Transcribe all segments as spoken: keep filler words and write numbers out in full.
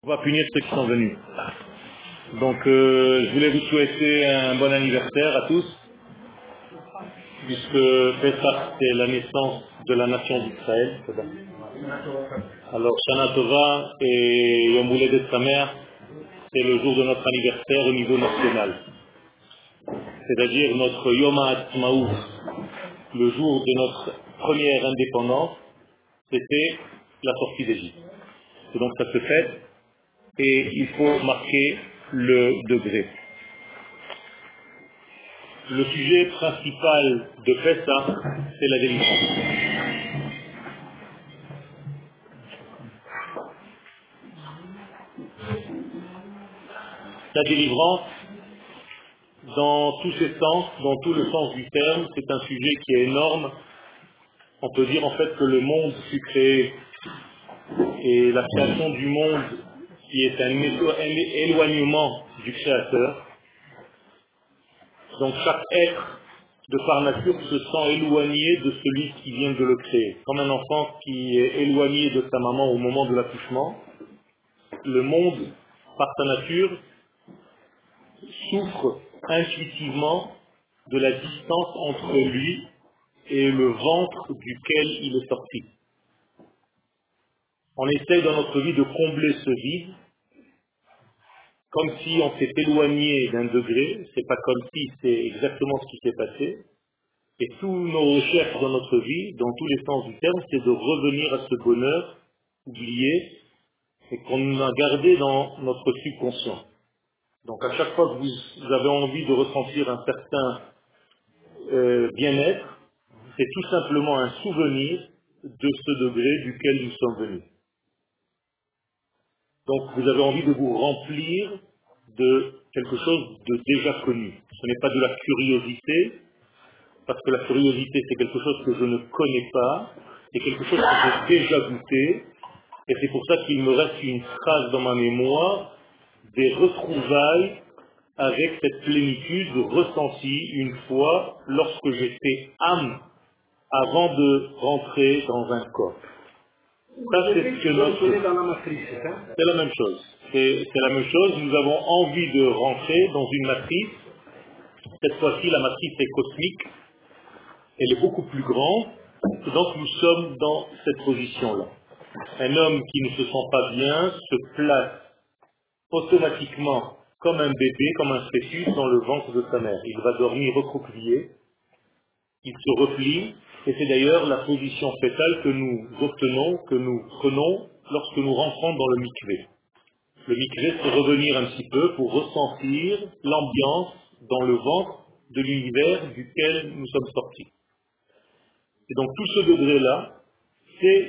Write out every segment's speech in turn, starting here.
On va punir ceux qui sont venus. Donc euh, je voulais vous souhaiter un bon anniversaire à tous, puisque Pesach c'est la naissance de la nation d'Israël. Alors Shana Tova et Yom Houledet Sameach, c'est le jour de notre anniversaire au niveau national. C'est-à-dire notre Yom HaAtzmaut, le jour de notre première indépendance, c'était la sortie d'Égypte. Et donc ça se fête et il faut marquer le degré. Le sujet principal de Pesach, c'est la délivrance. La délivrance, dans tous ses sens, dans tout le sens du terme, c'est un sujet qui est énorme. On peut dire en fait que le monde fut créé et la création du monde qui est un éloignement du Créateur. Donc chaque être, de par nature, se sent éloigné de celui qui vient de le créer. Comme un enfant qui est éloigné de sa maman au moment de l'accouchement, le monde, par sa nature, souffre intuitivement de la distance entre lui et le ventre duquel il est sorti. On essaye dans notre vie de combler ce vide, comme si on s'est éloigné d'un degré, c'est pas comme si c'est exactement ce qui s'est passé, et tous nos recherches dans notre vie, dans tous les sens du terme, c'est de revenir à ce bonheur oublié et qu'on a gardé dans notre subconscient. Donc à chaque fois que vous avez envie de ressentir un certain euh, bien-être, c'est tout simplement un souvenir de ce degré duquel nous sommes venus. Donc vous avez envie de vous remplir de quelque chose de déjà connu. Ce n'est pas de la curiosité, parce que la curiosité c'est quelque chose que je ne connais pas, c'est quelque chose que j'ai déjà goûté, et c'est pour ça qu'il me reste une trace dans ma mémoire des retrouvailles avec cette plénitude ressentie une fois lorsque j'étais âme avant de rentrer dans un corps. Ça, c'est ce que notre... C'est la même chose. C'est, c'est la même chose. Nous avons envie de rentrer dans une matrice. Cette fois-ci, la matrice est cosmique. Elle est beaucoup plus grande. Et donc, nous sommes dans cette position-là. Un homme qui ne se sent pas bien se place automatiquement comme un bébé, comme un fœtus dans le ventre de sa mère. Il va dormir recroquevillé. Il se replie, et c'est d'ailleurs la position fétale que nous obtenons, que nous prenons lorsque nous rentrons dans le mikvé. Le mikvé, c'est revenir un petit peu pour ressentir l'ambiance dans le ventre de l'univers duquel nous sommes sortis. Et donc tout ce degré-là, c'est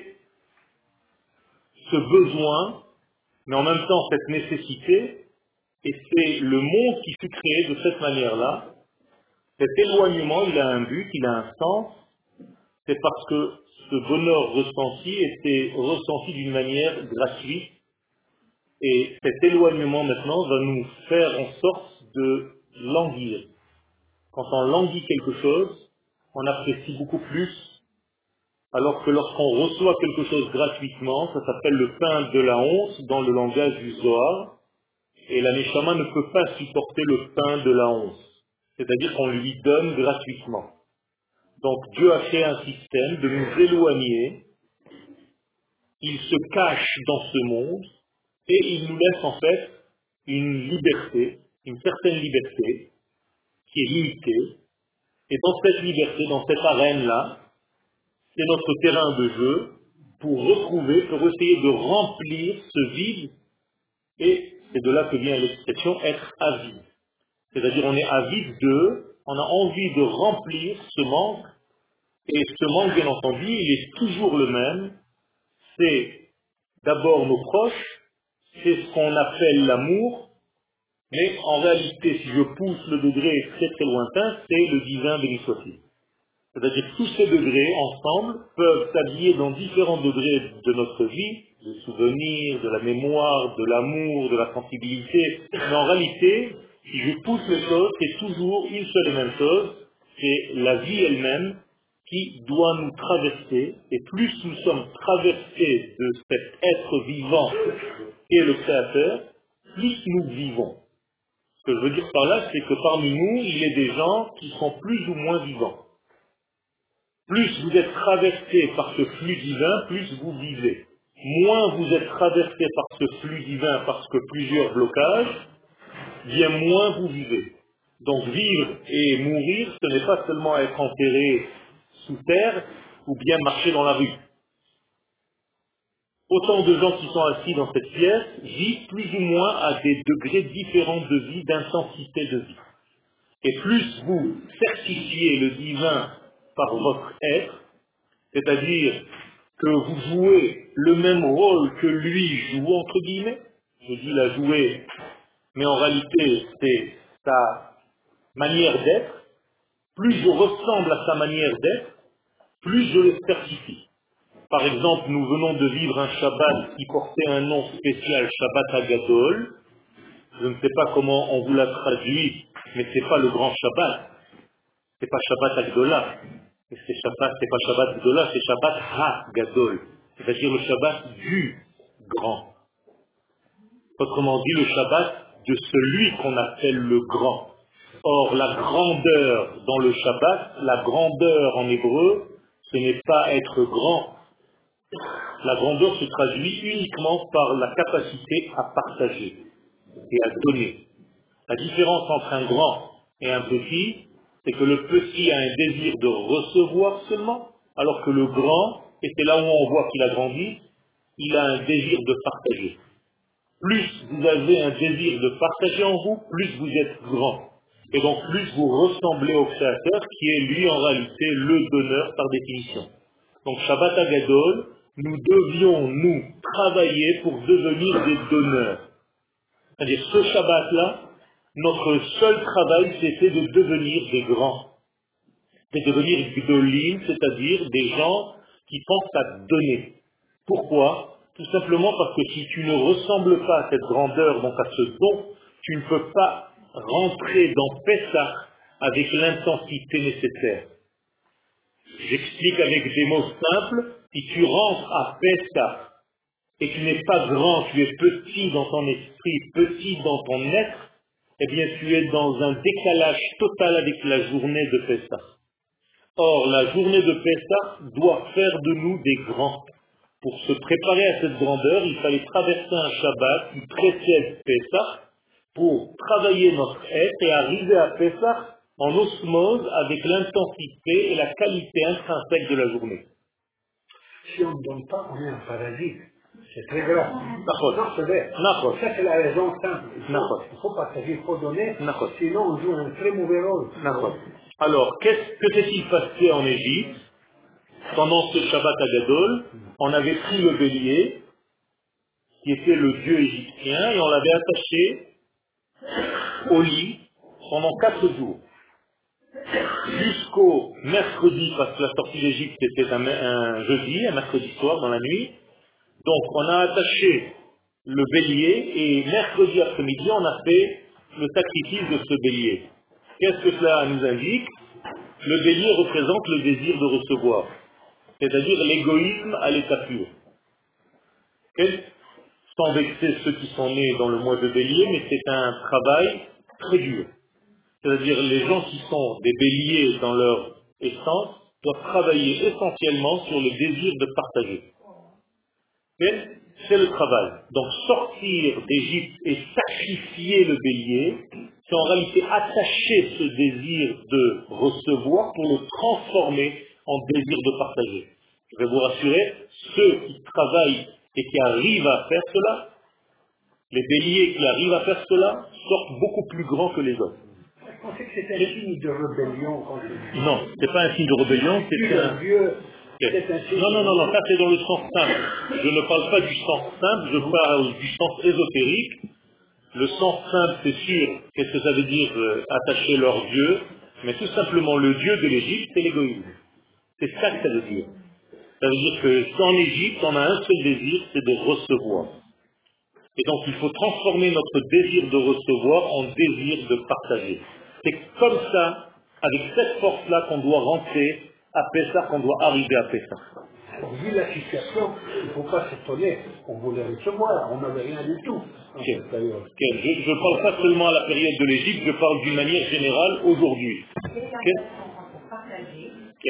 ce besoin, mais en même temps cette nécessité, et c'est le monde qui fut créé de cette manière-là. Cet éloignement, il a un but, il a un sens, c'est parce que ce bonheur ressenti était ressenti d'une manière gratuite, et cet éloignement maintenant va nous faire en sorte de languir. Quand on languit quelque chose, on apprécie beaucoup plus, alors que lorsqu'on reçoit quelque chose gratuitement, ça s'appelle le pain de la honte dans le langage du Zohar, et la Neshama ne peut pas supporter le pain de la honte, c'est-à-dire qu'on lui donne gratuitement. Donc Dieu a fait un système de nous éloigner. Il se cache dans ce monde et il nous laisse en fait une liberté, une certaine liberté qui est limitée. Et dans cette liberté, dans cette arène-là, c'est notre terrain de jeu pour retrouver, pour essayer de remplir ce vide. Et c'est de là que vient l'expression être avide. C'est-à-dire on est avide de, on a envie de remplir ce manque. Et ce manque, bien entendu, il est toujours le même. C'est d'abord nos proches, c'est ce qu'on appelle l'amour, mais en réalité, si je pousse le degré très très lointain, c'est le divin béni soit-il. C'est-à-dire que tous ces degrés, ensemble, peuvent s'habiller dans différents degrés de notre vie, du souvenir, de la mémoire, de l'amour, de la sensibilité, mais en réalité, si je pousse les choses, c'est toujours une seule et même chose, c'est la vie elle-même qui doit nous traverser, et plus nous sommes traversés de cet être vivant qu'est le Créateur, plus nous vivons. Ce que je veux dire par là, c'est que parmi nous, il y a des gens qui sont plus ou moins vivants. Plus vous êtes traversé par ce flux divin, plus vous vivez. Moins vous êtes traversé par ce flux divin parce que plusieurs blocages, bien moins vous vivez. Donc vivre et mourir, ce n'est pas seulement être enterré sous terre ou bien marcher dans la rue. Autant de gens qui sont assis dans cette pièce vivent plus ou moins à des degrés différents de vie, d'intensité de vie. Et plus vous certifiez le divin par votre être, c'est-à-dire que vous jouez le même rôle que lui joue, entre guillemets, je dis la jouer, mais en réalité c'est sa manière d'être, plus je ressemble à sa manière d'être, plus je le certifie. Par exemple, nous venons de vivre un Shabbat qui portait un nom spécial, Shabbat Agadol. Je ne sais pas comment on vous l'a traduit, mais ce n'est pas le grand Shabbat. C'est pas Shabbat Agdola. C'est Shabbat, c'est pas Shabbat Agdola, c'est Shabbat Ha-Gadol. C'est-à-dire le Shabbat du grand. Autrement dit, le Shabbat de celui qu'on appelle le grand. Or, la grandeur dans le Shabbat, la grandeur en hébreu, ce n'est pas être grand. La grandeur se traduit uniquement par la capacité à partager et à donner. La différence entre un grand et un petit, c'est que le petit a un désir de recevoir seulement, alors que le grand, et c'est là où on voit qu'il a grandi, il a un désir de partager. Plus vous avez un désir de partager en vous, plus vous êtes grand. Et donc plus vous ressemblez au Créateur, qui est lui en réalité le donneur par définition. Donc Shabbat Agadol, nous devions nous travailler pour devenir des donneurs. C'est-à-dire ce Shabbat-là, notre seul travail, c'était de devenir des grands. De devenir gdolim, c'est-à-dire des gens qui pensent à donner. Pourquoi? Tout simplement parce que si tu ne ressembles pas à cette grandeur, donc à ce don, tu ne peux pas rentrer dans Pessah avec l'intensité nécessaire. J'explique avec des mots simples, si tu rentres à Pessah et tu n'es pas grand, tu es petit dans ton esprit, petit dans ton être, eh bien tu es dans un décalage total avec la journée de Pessah. Or, la journée de Pessah doit faire de nous des grands. Pour se préparer à cette grandeur, il fallait traverser un Shabbat qui précède Pessah pour travailler notre être et arriver à Pessah en osmose avec l'intensité et la qualité intrinsèque de la journée. Si on ne donne pas, on est un parasite. C'est très grave. D'accord. Non, c'est vrai. D'accord. Ça, c'est la raison simple. Il faut, D'accord. il faut partager, il faut donner. D'accord. Sinon, on joue un très mauvais rôle. D'accord. Alors, qu'est-ce que s'est-il passé en Égypte pendant ce Shabbat Agadol? On avait pris le bélier, qui était le dieu égyptien, et on l'avait attaché au lit pendant quatre jours. Jusqu'au mercredi, parce que la sortie d'Égypte était un, un jeudi, un mercredi soir dans la nuit. Donc on a attaché le bélier et mercredi après-midi on a fait le sacrifice de ce bélier. Qu'est-ce que cela nous indique? Le bélier représente le désir de recevoir, c'est-à-dire l'égoïsme à l'état pur. Okay? Sans vexer ceux qui sont nés dans le mois de bélier, mais c'est un travail très dur. C'est-à-dire les gens qui sont des béliers dans leur essence doivent travailler essentiellement sur le désir de partager. Okay? C'est le travail. Donc sortir d'Égypte et sacrifier le bélier, c'est en réalité attacher ce désir de recevoir pour le transformer en désir de partager. Je vais vous rassurer, ceux qui travaillent et qui arrivent à faire cela, les béliers qui arrivent à faire cela, sortent beaucoup plus grands que les autres. Je pensais que c'était un signe de rébellion. Quand je... Non, c'est pas un signe de rébellion, c'est un... Dieu, c'est un signe Non, non, non, non, ça c'est dans le sens simple. Je ne parle pas du sens simple, je parle du sens ésotérique. Le sens simple, c'est sûr, qu'est-ce que ça veut dire euh, attacher leur Dieu, mais tout simplement le Dieu de l'Égypte, c'est l'égoïsme. C'est ça que ça veut dire. Ça veut dire que dans l'Égypte, on a un seul désir, c'est de recevoir. Et donc il faut transformer notre désir de recevoir en désir de partager. C'est comme ça, avec cette force-là, qu'on doit rentrer à Pessah qu'on doit arriver à Pessah. Alors, vu la situation, il ne faut pas s'étonner. On voulait recevoir, on n'avait rien du tout. Okay. Okay. Je ne parle pas seulement à la période de l'Égypte, je parle d'une manière générale aujourd'hui. Okay. Okay.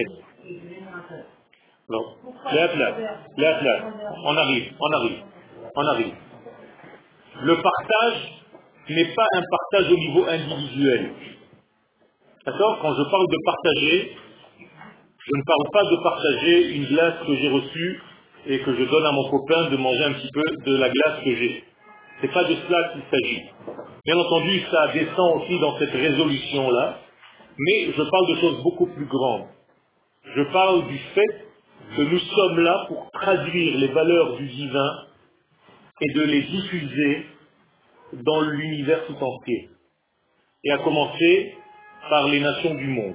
Non. Là, là, là, là. On arrive, on arrive, on arrive. Le partage n'est pas un partage au niveau individuel. D'accord? Quand je parle de partager, je ne parle pas de partager une glace que j'ai reçue et que je donne à mon copain de manger un petit peu de la glace que j'ai. Ce n'est pas de cela qu'il s'agit. Bien entendu, ça descend aussi dans cette résolution-là, mais je parle de choses beaucoup plus grandes. Je parle du fait que nous sommes là pour traduire les valeurs du divin et de les diffuser dans l'univers tout entier. Et à commencer par les nations du monde.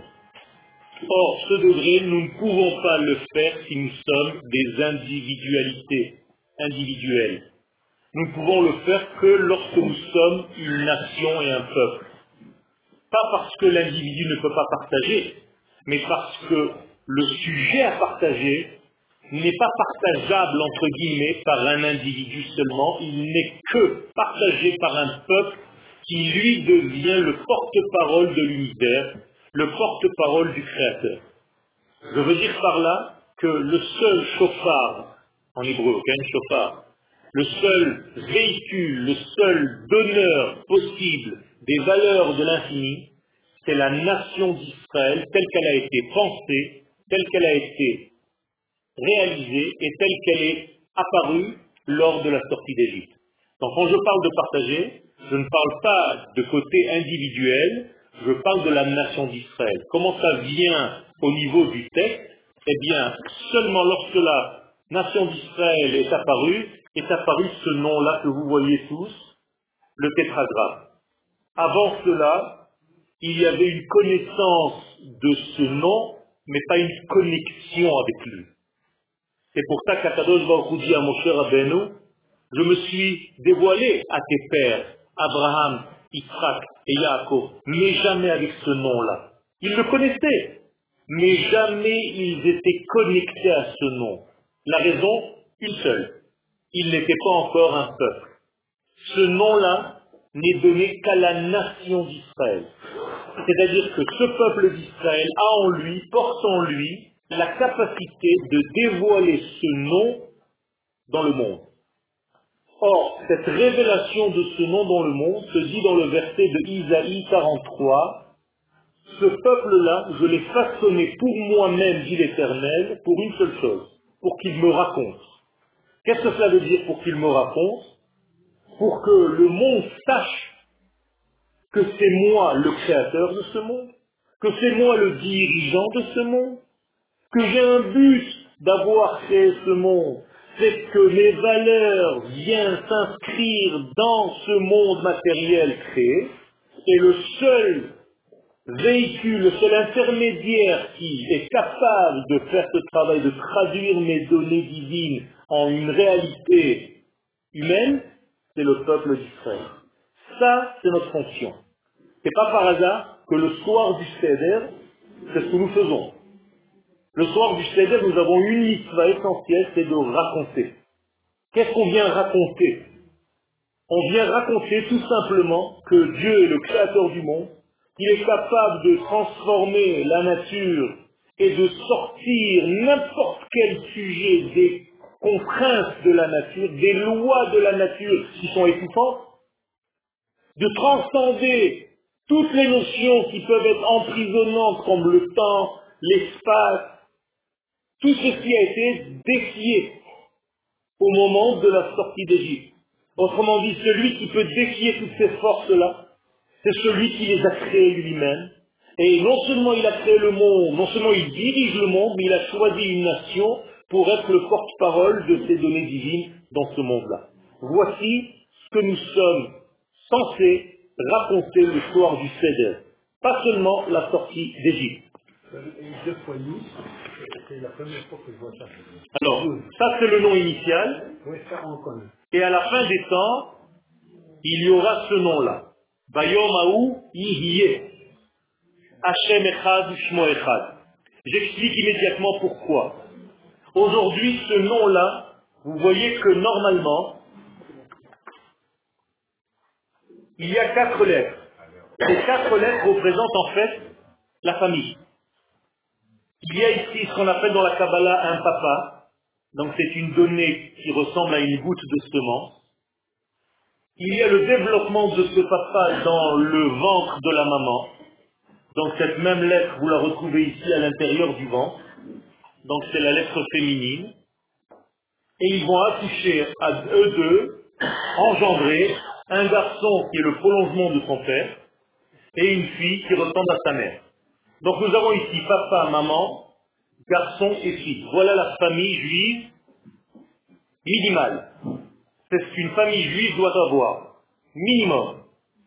Or, ce degré, nous ne pouvons pas le faire si nous sommes des individualités individuelles. Nous ne pouvons le faire que lorsque nous sommes une nation et un peuple. Pas parce que l'individu ne peut pas partager, mais parce que le sujet à partager n'est pas partageable, entre guillemets, par un individu seulement, il n'est que partagé par un peuple qui, lui, devient le porte-parole de l'univers, le porte-parole du Créateur. Je veux dire par là que le seul chauffard, en hébreu, un chauffard, le seul véhicule, le seul donneur possible des valeurs de l'infini, c'est la nation d'Israël telle qu'elle a été pensée, telle qu'elle a été réalisée et telle qu'elle est apparue lors de la sortie d'Égypte. Donc quand je parle de partager, je ne parle pas de côté individuel, je parle de la nation d'Israël. Comment ça vient au niveau du texte? Eh bien, seulement lorsque la nation d'Israël est apparue, est apparu ce nom-là que vous voyez tous, le tétragramme. Avant cela, il y avait une connaissance de ce nom, mais pas une connexion avec lui. C'est pour ça qu'Akadosh Baruch Hu dit à Moshe Rabbeinu, je me suis dévoilé à tes pères, Abraham, Yitzhak et Yaakov, mais jamais avec ce nom-là. Ils le connaissaient, mais jamais ils étaient connectés à ce nom. La raison, une seule. Ils n'étaient pas encore un peuple. Ce nom-là n'est donné qu'à la nation d'Israël. C'est-à-dire que ce peuple d'Israël a en lui, porte en lui, la capacité de dévoiler ce nom dans le monde. Or, cette révélation de ce nom dans le monde se dit dans le verset de Isaïe quarante-trois, « Ce peuple-là, je l'ai façonné pour moi-même, dit l'Éternel, pour une seule chose, pour qu'il me raconte. » Qu'est-ce que cela veut dire pour qu'il me raconte? Pour que le monde sache que c'est moi le créateur de ce monde, que c'est moi le dirigeant de ce monde, que j'ai un but d'avoir créé ce monde, c'est que mes valeurs viennent s'inscrire dans ce monde matériel créé, et le seul véhicule, le seul intermédiaire qui est capable de faire ce travail, de traduire mes données divines en une réalité humaine, c'est le peuple d'Israël. Ça, c'est notre fonction. C'est pas par hasard que le soir du Seder, c'est ce que nous faisons. Le soir du Seder, nous avons une mitzvah essentielle, c'est de raconter. Qu'est-ce qu'on vient raconter? On vient raconter tout simplement que Dieu est le créateur du monde, qu'il est capable de transformer la nature et de sortir n'importe quel sujet des contraintes de la nature, des lois de la nature qui sont étouffantes, de transcender toutes les notions qui peuvent être emprisonnantes comme le temps, l'espace, tout ceci a été défié au moment de la sortie d'Égypte. Autrement dit, celui qui peut défier toutes ces forces-là, c'est celui qui les a créées lui-même. Et non seulement il a créé le monde, non seulement il dirige le monde, mais il a choisi une nation pour être le porte-parole de ces données divines dans ce monde-là. Voici ce que nous sommes censés raconter le soir du Seder. Pas seulement la sortie d'Égypte. Deux fois dix, c'est la première fois que je vois ça. Alors, ça c'est le nom initial. Oui, ça on connaît. Et à la fin des temps, il y aura ce nom-là. Bayom Haou Yihye. Hashem Echad Shmo Echad. J'explique immédiatement pourquoi. Aujourd'hui, ce nom-là, vous voyez que normalement, il y a quatre lettres. Ces quatre lettres représentent en fait la famille. Il y a ici ce qu'on appelle dans la Kabbalah un papa. Donc c'est une donnée qui ressemble à une goutte de semence. Il y a le développement de ce papa dans le ventre de la maman. Donc cette même lettre, vous la retrouvez ici à l'intérieur du ventre. Donc c'est la lettre féminine. Et ils vont accoucher à eux deux, engendrer un garçon qui est le prolongement de son père et une fille qui ressemble à sa mère. Donc nous avons ici papa, maman, garçon et fille. Voilà la famille juive minimale. C'est ce qu'une famille juive doit avoir. Minimum.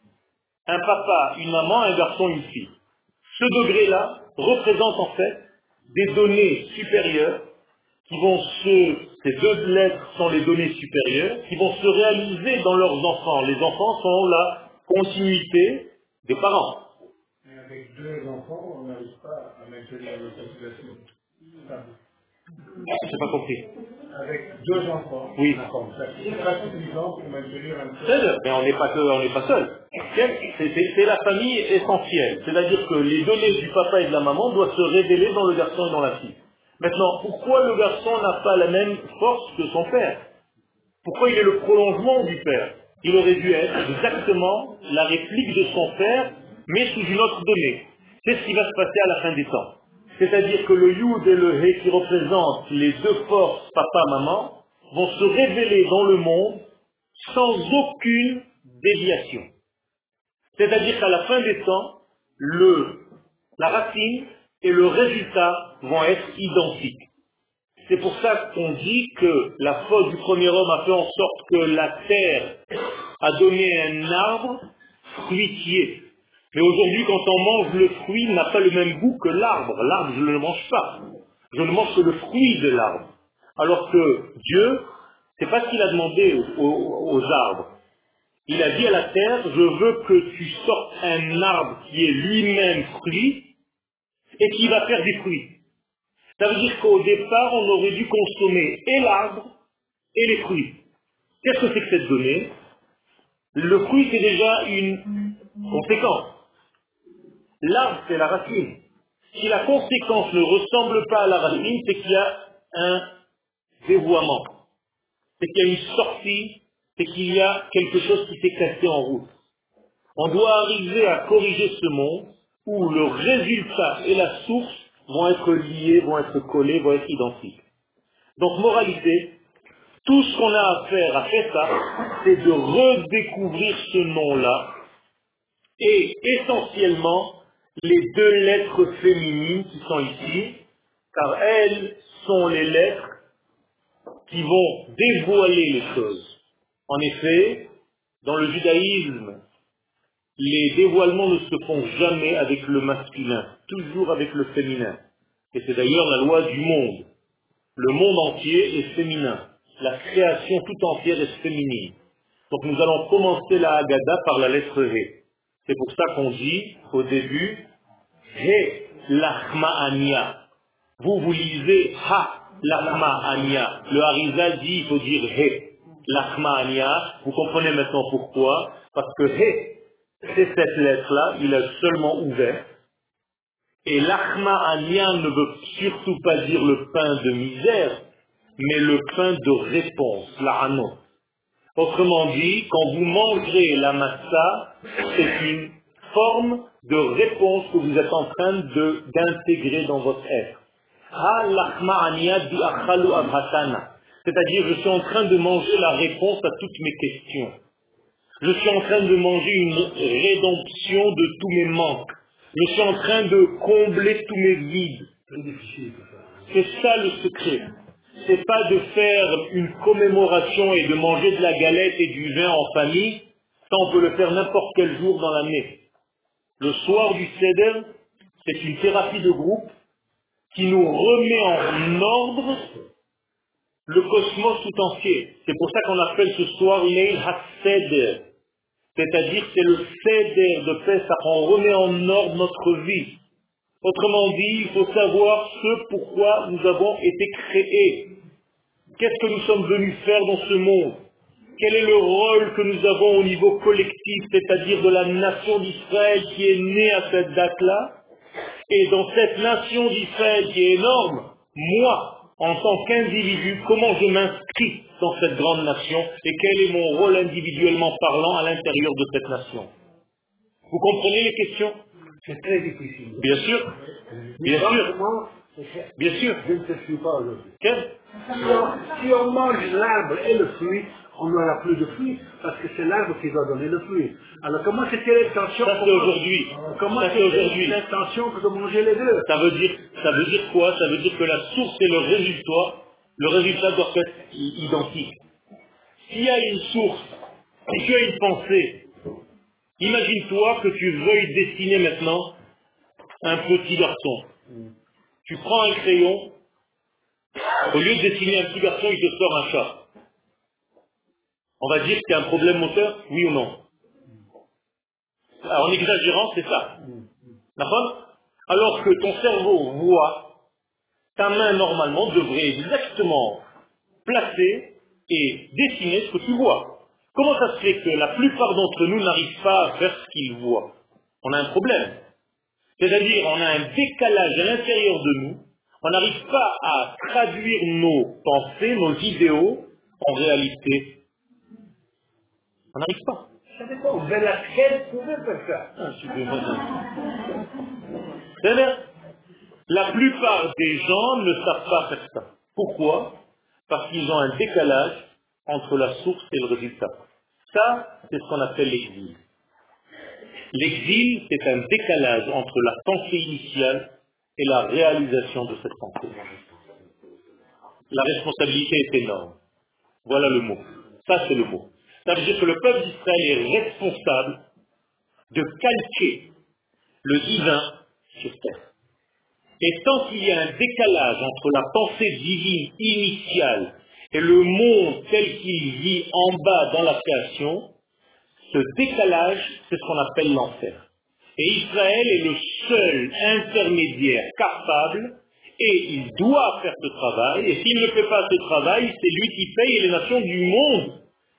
Un papa, une maman, un garçon, une fille. Ce degré-là représente en fait des données supérieures qui vont se, ces deux lettres sont les données supérieures, qui vont se réaliser dans leurs enfants. Les enfants sont la continuité des parents. Mais avec deux enfants, on n'arrive pas à maintenir une population stable. J'ai pas compris. Avec deux enfants, oui. C'est pas suffisant pour maintenir un seul. Mais on n'est pas que, on n'est pas seul. C'est, c'est, c'est la famille essentielle. C'est-à-dire que les données du papa et de la maman doivent se révéler dans le garçon et dans la fille. Maintenant, pourquoi le garçon n'a pas la même force que son père? Pourquoi il est le prolongement du père? Il aurait dû être exactement la réplique de son père, mais sous une autre donnée. C'est ce qui va se passer à la fin des temps. C'est-à-dire que le Yud et le He qui représentent les deux forces papa-maman vont se révéler dans le monde sans aucune déviation. C'est-à-dire qu'à la fin des temps, le, la racine et le résultat vont être identiques. C'est pour ça qu'on dit que la faute du premier homme a fait en sorte que la terre a donné un arbre fruitier. Mais aujourd'hui, quand on mange le fruit, il n'a pas le même goût que l'arbre. L'arbre, je ne le mange pas. Je ne mange que le fruit de l'arbre. Alors que Dieu, c'est pas ce qu'il a demandé aux, aux arbres. Il a dit à la terre, je veux que tu sortes un arbre qui est lui-même fruit et qui va faire des fruits. Ça veut dire qu'au départ, on aurait dû consommer et l'arbre et les fruits. Qu'est-ce que c'est que cette donnée? Le fruit, c'est déjà une conséquence. L'arbre, c'est la racine. Si la conséquence ne ressemble pas à la racine, c'est qu'il y a un dévoiement. C'est qu'il y a une sortie, c'est qu'il y a quelque chose qui s'est cassé en route. On doit arriver à corriger ce monde où le résultat et la source vont être liés, vont être collés, vont être identiques. Donc, moralité, tout ce qu'on a à faire à faire ça, c'est de redécouvrir ce nom-là et essentiellement les deux lettres féminines qui sont ici, car elles sont les lettres qui vont dévoiler les choses. En effet, dans le judaïsme, les dévoilements ne se font jamais avec le masculin, toujours avec le féminin. Et c'est d'ailleurs la loi du monde. Le monde entier est féminin. La création tout entière est féminine. Donc nous allons commencer la Haggadah par la lettre He. C'est pour ça qu'on dit au début He Lachma Ania. Vous, vous lisez Ha Lachma Ania. Le Harizal dit il faut dire He Lachma Ania. Vous comprenez maintenant pourquoi? Parce que He, c'est cette lettre-là, il a seulement ouvert. Et Lachma Ania ne veut surtout pas dire le pain de misère, mais le pain de réponse, la Ano. Autrement dit, quand vous mangerez la massa, c'est une forme de réponse que vous êtes en train de, d'intégrer dans votre être. Ha Lachma Ania di achalu abhatana. C'est-à-dire, je suis en train de manger la réponse à toutes mes questions. Je suis en train de manger une rédemption de tous mes manques. Je suis en train de combler tous mes vides. C'est ça le secret. C'est pas de faire une commémoration et de manger de la galette et du vin en famille. Ça, on peut le faire n'importe quel jour dans l'année. Le soir du Seder, c'est une thérapie de groupe qui nous remet en ordre le cosmos tout entier. C'est pour ça qu'on appelle ce soir Leil HaSeder. C'est-à-dire c'est le Seder de Pessah. On remet en ordre notre vie. Autrement dit, il faut savoir ce pourquoi nous avons été créés. Qu'est-ce que nous sommes venus faire dans ce monde? Quel est le rôle que nous avons au niveau collectif, c'est-à-dire de la nation d'Israël qui est née à cette date-là? Et dans cette nation d'Israël qui est énorme, moi, en tant qu'individu, comment je m'inscris dans cette grande nation et quel est mon rôle individuellement parlant à l'intérieur de cette nation? Vous comprenez les questions? C'est très difficile. Bien sûr, bien sûr, bien sûr. Je ne te suis pas aujourd'hui. Quel? Si on, si on mange l'arbre et le fruit, on n'aura plus de fruits, parce que c'est l'arbre qui doit donner le fruit. Alors comment c'était l'intention? Ça c'est aujourd'hui. Comment Ça c'est c'était aujourd'hui. l'intention de manger les deux? Ça veut dire, ça veut dire quoi? Ça veut dire que la source et le résultat, le résultat doit être i- identique. S'il y a une source, si tu as une pensée, imagine-toi que tu veuilles dessiner maintenant un petit garçon. Tu prends un crayon, au lieu de dessiner un petit garçon, il te sort un chat. On va dire qu'il y a un problème moteur, oui ou non? Alors, en exagérant, c'est ça. D'accord? Alors que ton cerveau voit, ta main normalement devrait exactement placer et dessiner ce que tu vois. Comment ça se fait que la plupart d'entre nous n'arrivent pas à faire ce qu'ils voient? On a un problème. C'est-à-dire, on a un décalage à l'intérieur de nous. On n'arrive pas à traduire nos pensées, nos idéaux, en réalité. On n'arrive pas. Ça dépend. Velasquez pouvait faire ça. Ah, super. C'est bien. La plupart des gens ne savent pas faire ça. Pourquoi? Parce qu'ils ont un décalage entre la source et le résultat. Ça, c'est ce qu'on appelle l'exil. L'exil, c'est un décalage entre la pensée initiale et la réalisation de cette pensée. La responsabilité est énorme. Voilà le mot. Ça, c'est le mot. Ça veut dire que le peuple d'Israël est responsable de calquer le divin sur terre. Et tant qu'il y a un décalage entre la pensée divine initiale et le monde tel qu'il vit en bas dans la création, ce décalage, c'est ce qu'on appelle l'enfer. Et Israël est le seul intermédiaire capable, et il doit faire ce travail, et s'il ne fait pas ce travail, c'est lui qui paye, et les nations du monde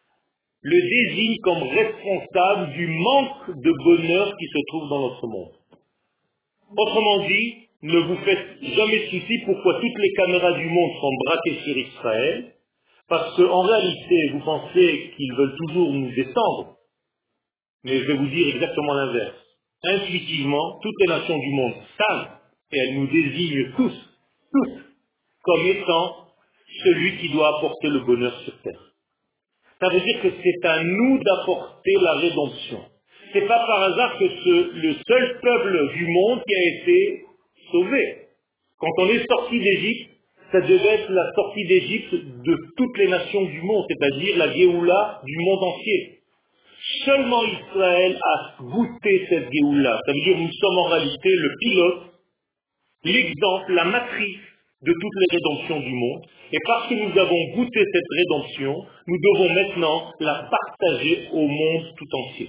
le désignent comme responsable du manque de bonheur qui se trouve dans notre monde. Autrement dit, ne vous faites jamais de soucis pourquoi toutes les caméras du monde sont braquées sur Israël, parce qu'en réalité, vous pensez qu'ils veulent toujours nous descendre, mais je vais vous dire exactement l'inverse. Intuitivement, toutes les nations du monde savent, et elles nous désignent tous, tous, comme étant celui qui doit apporter le bonheur sur terre. Ça veut dire que c'est à nous d'apporter la rédemption. C'est pas par hasard que ce, le seul peuple du monde qui a été sauvé. Quand on est sorti d'Égypte, ça devait être la sortie d'Égypte de toutes les nations du monde, c'est-à-dire la Géoula du monde entier. Seulement Israël a goûté cette Géoula. Ça veut dire que nous sommes en réalité le pilote, l'exemple, la matrice de toutes les rédemptions du monde. Et parce que nous avons goûté cette rédemption, nous devons maintenant la partager au monde tout entier.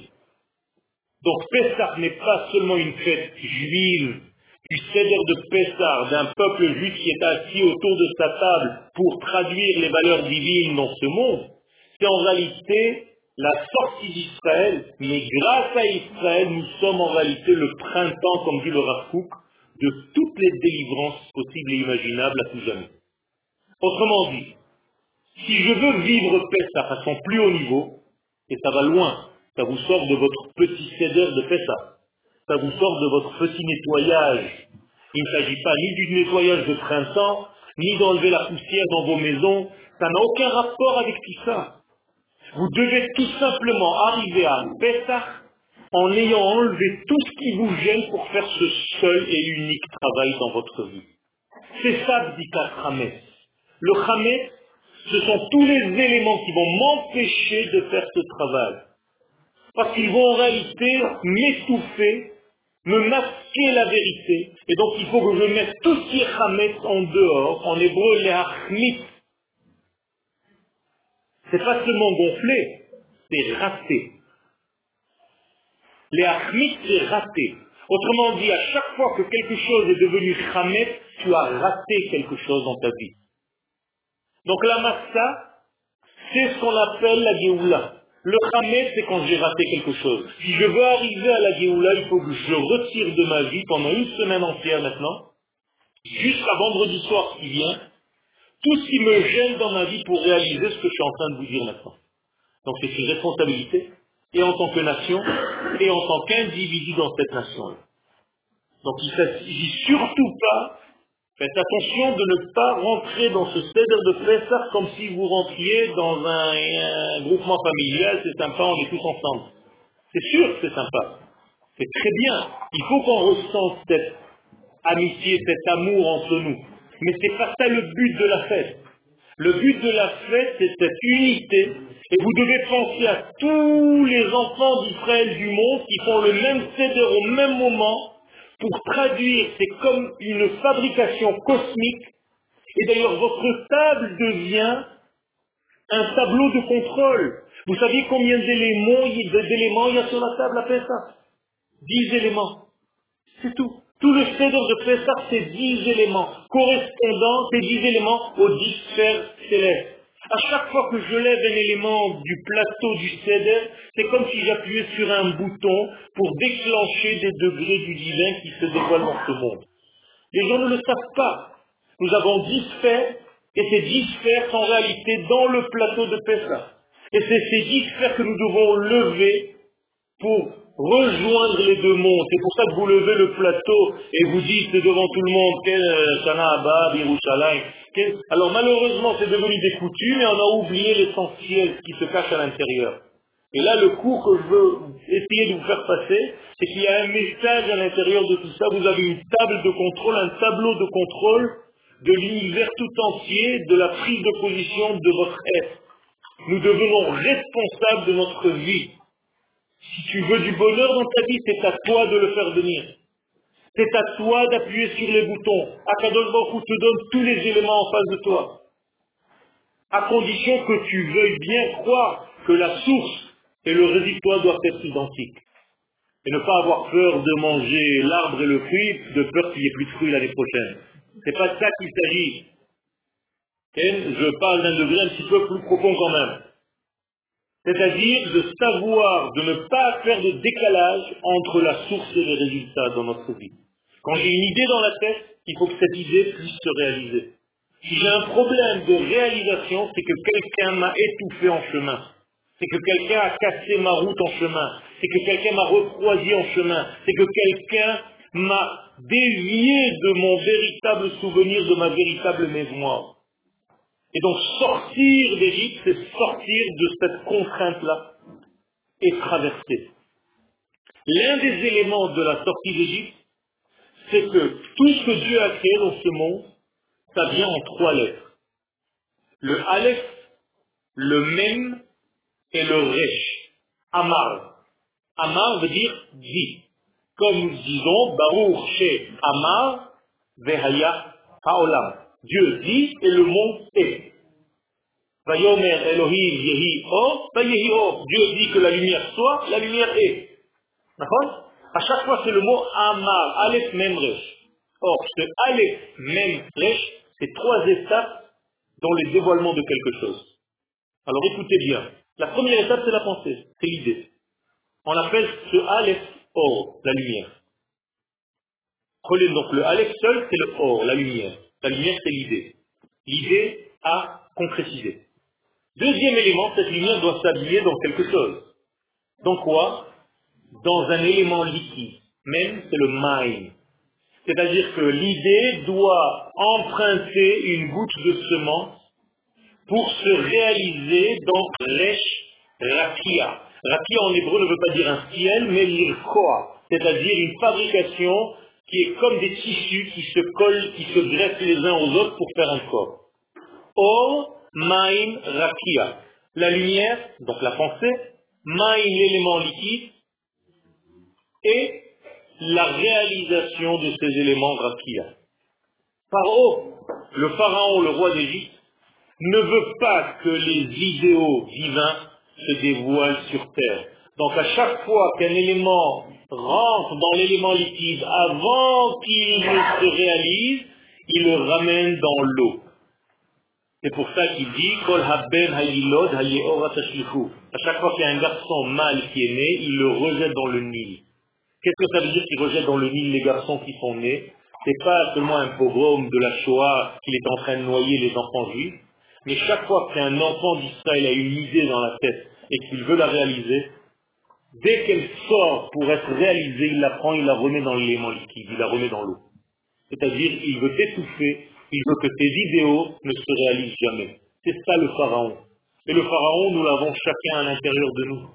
Donc Pessah n'est pas seulement une fête juive, du Seder de Pessah, d'un peuple juif qui est assis autour de sa table pour traduire les valeurs divines dans ce monde. C'est en réalité la sortie d'Israël, mais grâce à Israël, nous sommes en réalité le printemps, comme dit le Rav Kook, de toutes les délivrances possibles et imaginables à tout jamais. Autrement dit, si je veux vivre Pessah à son plus haut niveau, et ça va loin, ça vous sort de votre petit Seder de Pessah, ça vous sort de votre petit nettoyage. Il ne s'agit pas ni du nettoyage de printemps, ni d'enlever la poussière dans vos maisons, ça n'a aucun rapport avec tout ça. Vous devez tout simplement arriver à Pessah en ayant enlevé tout ce qui vous gêne pour faire ce seul et unique travail dans votre vie. C'est ça, Bdikat Hametz. Le Hametz, ce sont tous les éléments qui vont m'empêcher de faire ce travail. Parce qu'ils vont en réalité m'étouffer, me masquer la vérité. Et donc il faut que je mette tout ce qui est Hametz en dehors, en hébreu, les Achmit. C'est pas seulement gonflé, c'est raté. Les Achmit, c'est raté. Autrement dit, à chaque fois que quelque chose est devenu chametz, tu as raté quelque chose dans ta vie. Donc la massa, c'est ce qu'on appelle la Géoula. Le chametz, c'est quand j'ai raté quelque chose. Si je veux arriver à la Géoula, il faut que je retire de ma vie pendant une semaine entière maintenant, jusqu'à vendredi soir qui vient, tout ce qui me gêne dans ma vie pour réaliser ce que je suis en train de vous dire maintenant. Donc c'est une responsabilité, et en tant que nation, et en tant qu'individu dans cette nation-là. Donc il ne s'agit surtout pas, faites attention de ne pas rentrer dans ce seder de Pessah comme si vous rentriez dans un, un groupement familial, c'est sympa, on est tous ensemble. C'est sûr que c'est sympa, c'est très bien. Il faut qu'on ressente cette amitié, cet amour entre nous. Mais ce n'est pas ça le but de la fête. Le but de la fête, c'est cette unité. Et vous devez penser à tous les enfants d'Israël du monde qui font le même seder au même moment pour traduire, c'est comme une fabrication cosmique. Et d'ailleurs, votre table devient un tableau de contrôle. Vous savez combien d'éléments, d'éléments il y a sur la table à Pessah? Dix éléments. C'est tout. Tout le seder de Pessah, c'est dix éléments, correspondant, ces dix éléments aux dix sphères célestes. À chaque fois que je lève un élément du plateau du seder, c'est comme si j'appuyais sur un bouton pour déclencher des degrés du divin qui se dévoilent dans ce monde. Les gens ne le savent pas. Nous avons dix sphères, et ces dix sphères sont en réalité dans le plateau de Pessah. Et c'est ces dix sphères que nous devons lever pour rejoindre les deux mondes. C'est pour ça que vous levez le plateau et vous dites devant tout le monde quel Shana Abba, Yerushalayim. Alors malheureusement c'est devenu des coutumes et on a oublié l'essentiel qui se cache à l'intérieur. Et là le cours que je veux essayer de vous faire passer, c'est qu'il y a un message à l'intérieur de tout ça. Vous avez une table de contrôle, un tableau de contrôle de l'univers tout entier, de la prise de position de votre être. Nous devenons responsables de notre vie. Si tu veux du bonheur dans ta vie, c'est à toi de le faire venir. C'est à toi d'appuyer sur les boutons. Akadosh Baruch Hu te donne tous les éléments en face de toi. À condition que tu veuilles bien croire que la source et le résultat doivent être identiques. Et ne pas avoir peur de manger l'arbre et le fruit, de peur qu'il n'y ait plus de fruits l'année prochaine. C'est pas de ça qu'il s'agit. Et je parle d'un degré un petit peu plus profond quand même. C'est-à-dire de savoir, de ne pas faire de décalage entre la source et les résultats dans notre vie. Quand j'ai une idée dans la tête, il faut que cette idée puisse se réaliser. Si j'ai un problème de réalisation, c'est que quelqu'un m'a étouffé en chemin. C'est que quelqu'un a cassé ma route en chemin. C'est que quelqu'un m'a recroisé en chemin. C'est que quelqu'un m'a dévié de mon véritable souvenir, de ma véritable mémoire. Et donc sortir d'Égypte, c'est sortir de cette contrainte-là et traverser. L'un des éléments de la sortie d'Égypte, c'est que tout ce que Dieu a créé dans ce monde, ça vient en trois lettres. Le Aleph, le Mem et le Resh. Amar. Amar veut dire dit. Comme nous disons, Baruch She Amar Vehaya Haolam. Dieu dit et le monde est. Vayomer Elohim Yehi Or, Vayehi Or. Dieu dit que la lumière soit, la lumière est. D'accord? À chaque fois c'est le mot Amar, Aleph Mem Resh. Or, ce Aleph Mem Resh, c'est trois étapes dans le dévoilement de quelque chose. Alors écoutez bien. La première étape c'est la pensée, c'est l'idée. On appelle ce Aleph Or, la lumière. Prenez donc le Aleph seul, c'est le Or, la lumière. La lumière c'est l'idée. L'idée à concrétiser. Deuxième élément, cette lumière doit s'habiller dans quelque chose. Dans quoi? Dans un élément liquide. Même, c'est le mind. C'est-à-dire que l'idée doit emprunter une goutte de semence pour se réaliser dans Resh Rakia. Rakia en hébreu ne veut pas dire un ciel, mais l'irkoa. C'est-à-dire une fabrication qui est comme des tissus qui se collent, qui se greffent les uns aux autres pour faire un corps. Or, Maïm Rakia. La lumière, donc la pensée, Maïm l'élément liquide, et la réalisation de ces éléments Rakia. Pharaon, le pharaon, le roi d'Égypte, ne veut pas que les idéaux divins se dévoilent sur terre. Donc à chaque fois qu'un élément rentre dans l'élément liquide avant qu'il ne se réalise, il le ramène dans l'eau. C'est pour ça qu'il dit Kol haben hayilod hayeora tashlichu. À chaque fois qu'il y a un garçon mâle qui est né, il le rejette dans le Nil. Qu'est-ce que ça veut dire qu'il rejette dans le Nil les garçons qui sont nés? C'est pas seulement un pogrom de la Shoah qu'il est en train de noyer les enfants juifs, mais chaque fois qu'un enfant d'Israël a une idée dans la tête et qu'il veut la réaliser, dès qu'elle sort pour être réalisée, il la prend, il la remet dans l'élément liquide, il la remet dans l'eau. C'est-à-dire, il veut t'étouffer, il veut que tes idéaux ne se réalisent jamais. C'est ça le pharaon. Et le pharaon, nous l'avons chacun à l'intérieur de nous.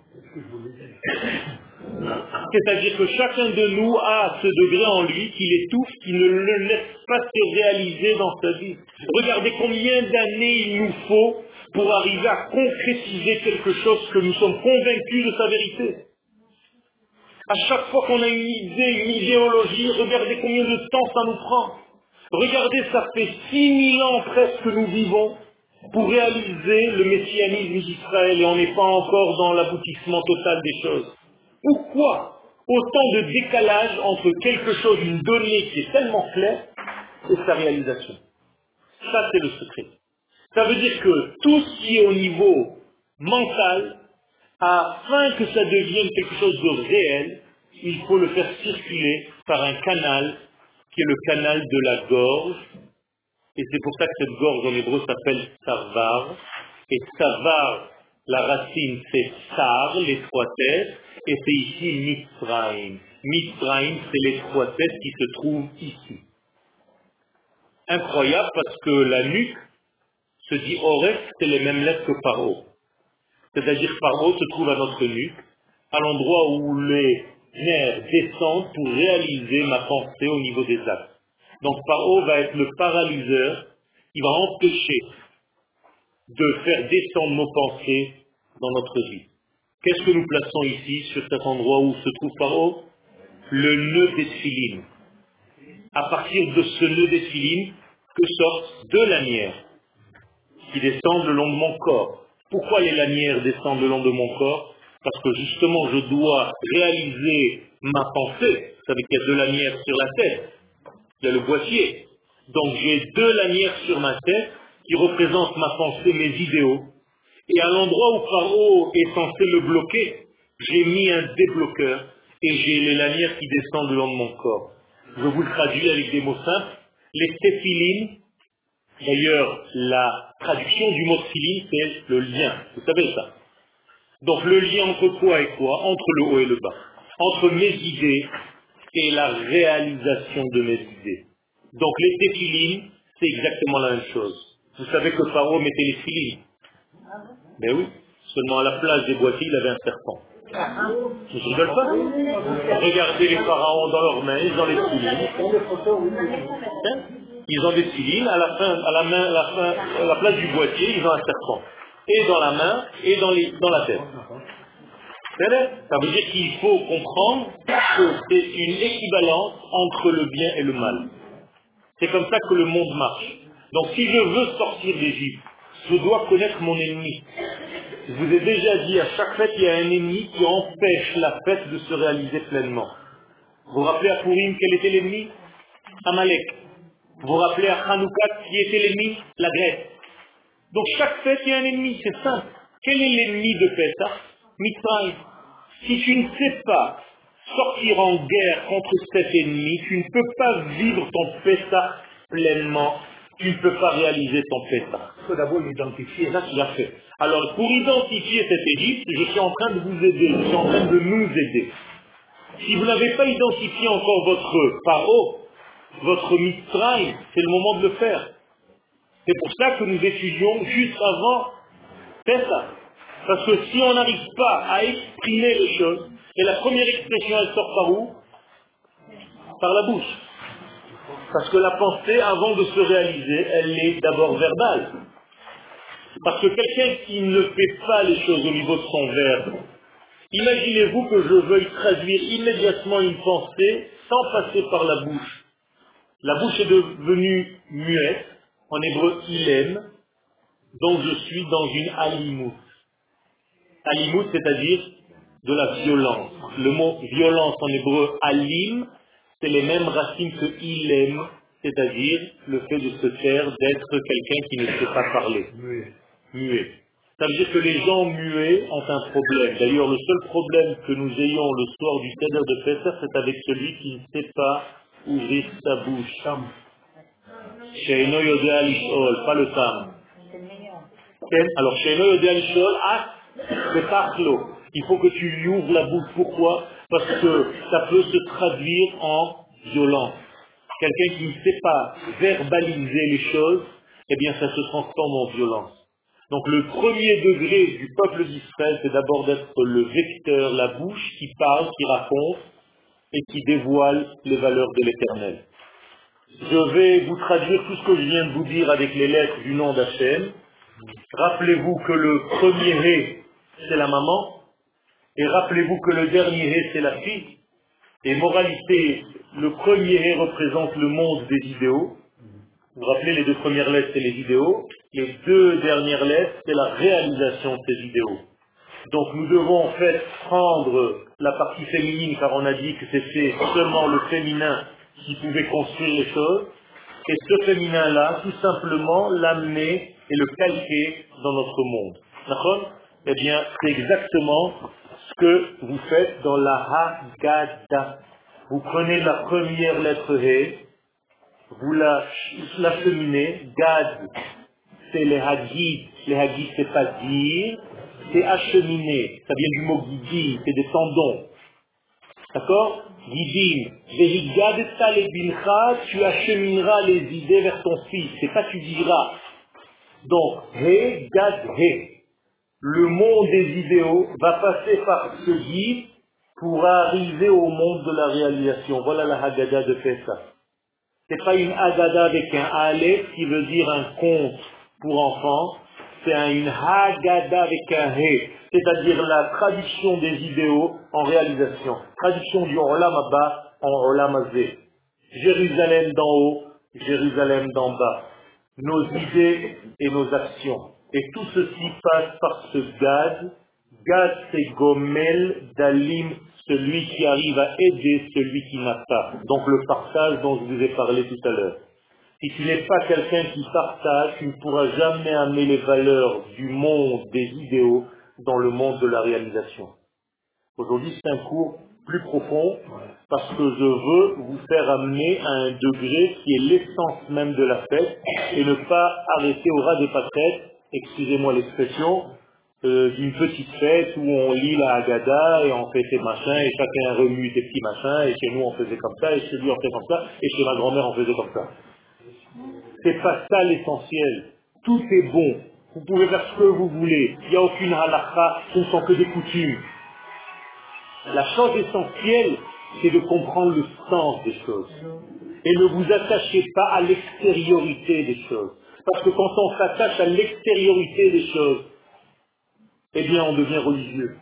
C'est-à-dire que chacun de nous a ce degré en lui qui l'étouffe, qui ne le laisse pas se réaliser dans sa vie. Regardez combien d'années il nous faut pour arriver à concrétiser quelque chose que nous sommes convaincus de sa vérité. À chaque fois qu'on a une idée, une idéologie, regardez combien de temps ça nous prend. Regardez, ça fait six mille ans presque que nous vivons pour réaliser le messianisme d'Israël et on n'est pas encore dans l'aboutissement total des choses. Pourquoi autant de décalage entre quelque chose, une donnée qui est tellement claire et sa réalisation? Ça, c'est le secret. Ça veut dire que tout ce qui est au niveau mental, afin que ça devienne quelque chose de réel, il faut le faire circuler par un canal qui est le canal de la gorge. Et c'est pour ça que cette gorge en hébreu s'appelle Savar. Et Savar, la racine c'est Sar, l'étroitesse, et c'est ici Mitzrayim. Mitzrayim, c'est l'étroitesse qui se trouve ici. Incroyable parce que la nuque se dit Oref, c'est les mêmes lettres que Paro. C'est-à-dire Paro se trouve à notre nuque, à l'endroit où les nerfs descendent pour réaliser ma pensée au niveau des actes. Donc Paro va être le paralyseur, il va empêcher de faire descendre nos pensées dans notre vie. Qu'est-ce que nous plaçons ici, sur cet endroit où se trouve Paro? Le nœud des tefilines. À partir de ce nœud des tefilines, que sortent deux lanières qui descendent le long de mon corps. Pourquoi les lanières descendent le long de mon corps? Parce que justement, je dois réaliser ma pensée. Vous savez qu'il y a deux lanières sur la tête. Il y a le boîtier. Donc j'ai deux lanières sur ma tête qui représentent ma pensée, mes idéaux. Et à l'endroit où Paro est censé le bloquer, j'ai mis un débloqueur et j'ai les lanières qui descendent le long de mon corps. Je vous le traduis avec des mots simples. Les téphilines, d'ailleurs la traduction du mot tefilin, c'est le lien. Vous savez ça. Donc le lien entre quoi et quoi? Entre le haut et le bas. Entre mes idées et la réalisation de mes idées. Donc les téphilines, c'est exactement la même chose. Vous savez que Pharaon mettait les tefilines. Ben oui, seulement à la place des boîtiers, il avait un serpent. Je ne rigole pas. Regardez les pharaons dans leurs mains, ils ont les tefilines. Hein? Ils ont des tefilines, à la fin, à la main, à la fin, à la place du boîtier, ils ont un serpent. Et dans la main, et dans, les, dans la tête. Ça veut dire qu'il faut comprendre que c'est une équivalence entre le bien et le mal. C'est comme ça que le monde marche. Donc si je veux sortir d'Égypte, je dois connaître mon ennemi. Je vous ai déjà dit, à chaque fête, il y a un ennemi qui empêche la fête de se réaliser pleinement. Vous vous rappelez à Purim, quel était l'ennemi? Amalek. Vous vous rappelez à Hanouka, qui était l'ennemi? La Grèce. Donc chaque fête, il y a un ennemi, c'est simple. Quel est l'ennemi de Pessah? Mitzrayim. Si tu ne sais pas sortir en guerre contre cet ennemi, tu ne peux pas vivre ton Pessah pleinement. Tu ne peux pas réaliser ton Pessah. Il faut d'abord l'identifier. Là, tu l'as fait. Alors, pour identifier cette Égypte, je suis en train de vous aider, je suis en train de nous aider. Si vous n'avez pas identifié encore votre Paro, votre Mitzrayim, c'est le moment de le faire. C'est pour ça que nous étudions juste avant Pessah. Parce que si on n'arrive pas à exprimer les choses, et la première expression, elle sort par où? Par la bouche. Parce que la pensée, avant de se réaliser, elle est d'abord verbale. Parce que quelqu'un qui ne fait pas les choses au niveau de son verbe, imaginez-vous que je veuille traduire immédiatement une pensée sans passer par la bouche. La bouche est devenue muette, en hébreu ilem, donc je suis dans une alimout. Alimout, c'est-à-dire de la violence. Le mot violence en hébreu, alim, c'est les mêmes racines que ilem, c'est-à-dire le fait de se taire, d'être quelqu'un qui ne sait pas parler. Oui. Muet. Ça veut dire que les gens muets ont un problème. D'ailleurs, le seul problème que nous ayons le soir du Seder de Pessah, c'est avec celui qui ne sait pas ouvrir sa bouche. Tam. Sheino yodea lishol, pas le tam. Ok. Alors, Sheino yodea lishol, ah, c'est parlo. Il faut que tu lui ouvres la bouche. Pourquoi? Parce que ça peut se traduire en violence. Quelqu'un qui ne sait pas verbaliser les choses, eh bien, ça se transforme en violence. Donc le premier degré du peuple d'Israël, c'est d'abord d'être le vecteur, la bouche qui parle, qui raconte et qui dévoile les valeurs de l'Éternel. Je vais vous traduire tout ce que je viens de vous dire avec les lettres du nom d'Hachem. Rappelez-vous que le premier Hé, c'est la maman, et rappelez-vous que le dernier Hé, c'est la fille. Et moralité, le premier Hé représente le monde des idéaux. Vous vous rappelez, les deux premières lettres, c'est les idéaux. Les deux dernières lettres, c'est la réalisation de ces idéaux. Donc nous devons en fait prendre la partie féminine, car on a dit que c'était seulement le féminin qui pouvait construire les choses, et ce féminin-là, tout simplement, l'amener et le calquer dans notre monde. D'accord? Eh bien, c'est exactement ce que vous faites dans la Haggadah. Vous prenez la première lettre He, vous la, la cheminez, Gad, c'est les Hagid, les Hagid c'est pas dire, c'est acheminer, ça vient du mot Gidim, c'est des tendons, d'accord? Gidim, Vehigadeta le bincha, tu achemineras les idées vers ton fils, c'est pas tu diras. Donc, He, Gad, He, le monde des idéaux va passer par ce guide pour arriver au monde de la réalisation. Voilà la Haggadah de Pessah. C'est pas une Haggadah avec un Aleph qui veut dire un conte pour enfants, c'est un- une Haggadah avec un He, c'est-à-dire la traduction des idéaux en réalisation. Traduction du Olam Abba en Olam Hazé. Jérusalem d'en haut, Jérusalem d'en bas. Nos idées et nos actions. Et tout ceci passe par ce Gad. Gad c'est Gomel Dalim, celui qui arrive à aider celui qui n'a pas. Donc le partage dont je vous ai parlé tout à l'heure. Si tu n'es pas quelqu'un qui partage, tu ne pourras jamais amener les valeurs du monde des idéaux dans le monde de la réalisation. Aujourd'hui, c'est un cours plus profond parce que je veux vous faire amener à un degré qui est l'essence même de la fête et ne pas arrêter au ras des pâquerettes, excusez-moi l'expression, euh, d'une petite fête où on lit la Haggadah et on fait ses machins et chacun remue ses petits machins et chez nous on faisait comme ça et chez lui on fait comme ça et chez ma grand-mère on faisait comme ça. C'est pas ça l'essentiel. Tout est bon. Vous pouvez faire ce que vous voulez. Il n'y a aucune halakha, ce ne sont que des coutumes. La chose essentielle, c'est de comprendre le sens des choses. Et ne vous attachez pas à l'extériorité des choses. Parce que quand on s'attache à l'extériorité des choses, eh bien on devient religieux.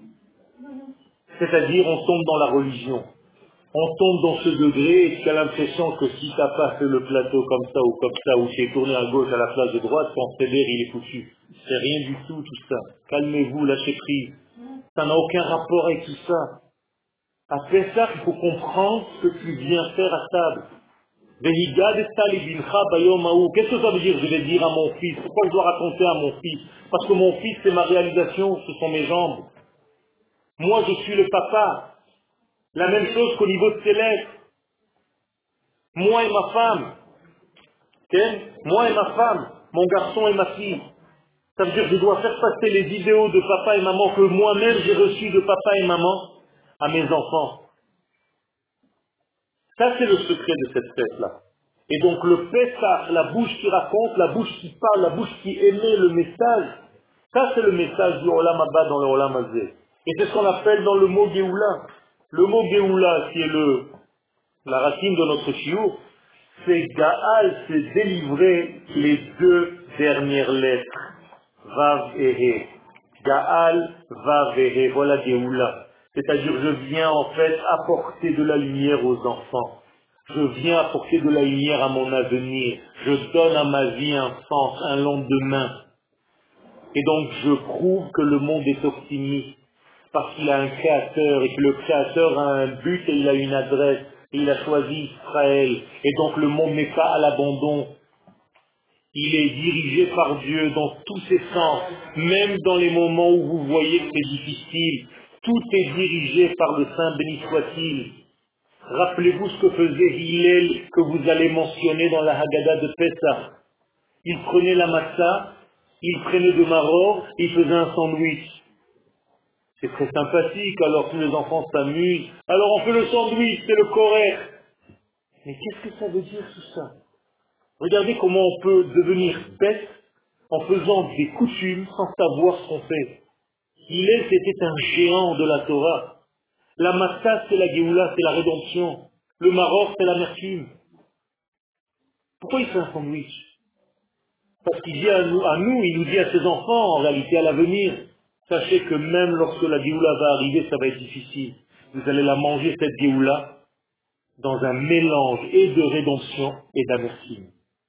C'est-à-dire on tombe dans la religion. On tombe dans ce degré et tu as l'impression que si tu n'as pas fait le plateau comme ça ou comme ça, ou tu es tourné à gauche à la place de droite, ton fédère il est foutu. C'est rien du tout tout ça. Calmez-vous, lâchez prise. Ça n'a aucun rapport avec tout ça. Après ça, il faut comprendre ce que tu viens faire à table. Qu'est-ce que ça veut dire? Je vais dire à mon fils. Pourquoi je dois raconter à mon fils? Parce que mon fils, c'est ma réalisation, ce sont mes jambes. Moi, je suis le papa. La même chose qu'au niveau de ses lettres. Moi et ma femme. Ok? Moi et ma femme. Mon garçon et ma fille. Ça veut dire que je dois faire passer les idéaux de papa et maman que moi-même j'ai reçus de papa et maman à mes enfants. Ça, c'est le secret de cette fête-là. Et donc le Pessah, la bouche qui raconte, la bouche qui parle, la bouche qui émet le message, ça c'est le message du Olam Abba dans le Olam Hazé. Et c'est ce qu'on appelle dans le mot Géoula. Le mot Géoula, qui est le, la racine de notre chiour, c'est Gaal, c'est délivrer les deux dernières lettres. Vav et He. Gaal, Vav et He. Voilà Géoula. C'est-à-dire je viens en fait apporter de la lumière aux enfants. Je viens apporter de la lumière à mon avenir. Je donne à ma vie un sens, un lendemain. Et donc je prouve que le monde est optimiste. parce qu'il a un créateur et que le créateur a un but et il a une adresse et il a choisi Israël et donc le monde n'est pas à l'abandon. Il est dirigé par Dieu dans tous ses sens, même dans les moments où vous voyez que c'est difficile. Tout est dirigé par le Saint, béni soit-il. Rappelez-vous ce que faisait Hillel, que vous allez mentionner dans la Haggadah de Pessah. Il prenait la massa, il prenait de maror, il faisait un sandwich. C'est très sympathique, alors tous les enfants s'amusent. Alors on fait le sandwich, c'est le correct. Mais qu'est-ce que ça veut dire tout ça? Regardez comment on peut devenir bête en faisant des coutumes sans savoir ce qu'on fait. Hillel, c'était un géant de la Torah. La massa, c'est la Géoula, c'est la rédemption. Le maror, c'est l'amertume. Pourquoi il fait un sandwich? Parce qu'il dit à nous, à nous, il nous dit à ses enfants, en réalité à l'avenir, sachez que même lorsque la Géoula va arriver, ça va être difficile. Vous allez la manger, cette Géoula, dans un mélange et de rédemption et d'amertume.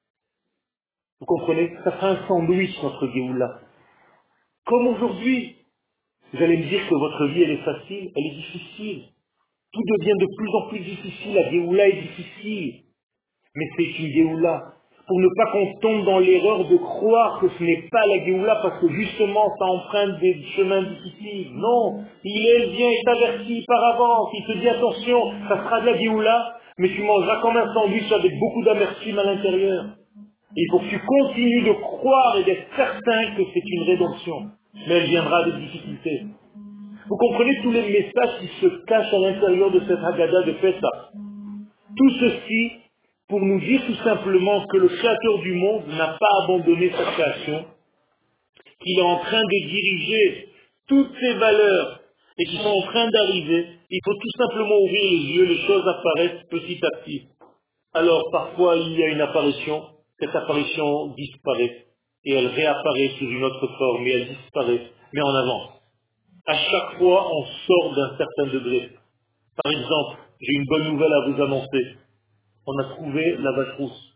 Vous comprenez? Ça fera un sandwich, notre Géoula. Comme aujourd'hui, vous allez me dire que votre vie, elle est facile, elle est difficile. Tout devient de plus en plus difficile, la Géoula est difficile. Mais c'est une Géoula. Pour ne pas qu'on tombe dans l'erreur de croire que ce n'est pas la Géoula parce que justement ça emprunte des chemins difficiles. Non, il est vient et t'avertit par avance, il te dit attention, ça sera de la Géoula, mais tu mangeras comme un sandwich avec beaucoup d'amertume à l'intérieur. Il faut que tu continues de croire et d'être certain que c'est une rédemption. Mais elle viendra des difficultés. Vous comprenez tous les messages qui se cachent à l'intérieur de cette Haggadah de Pessah. Tout ceci pour nous dire tout simplement que le Créateur du monde n'a pas abandonné sa création, qu'il est en train de diriger toutes ces valeurs et qui sont en train d'arriver. Il faut tout simplement ouvrir les yeux, les choses apparaissent petit à petit. Alors parfois il y a une apparition, cette apparition disparaît et elle réapparaît sous une autre forme et elle disparaît, mais en avance. À chaque fois on sort d'un certain degré. Par exemple, j'ai une bonne nouvelle à vous annoncer. On a trouvé la vache rousse.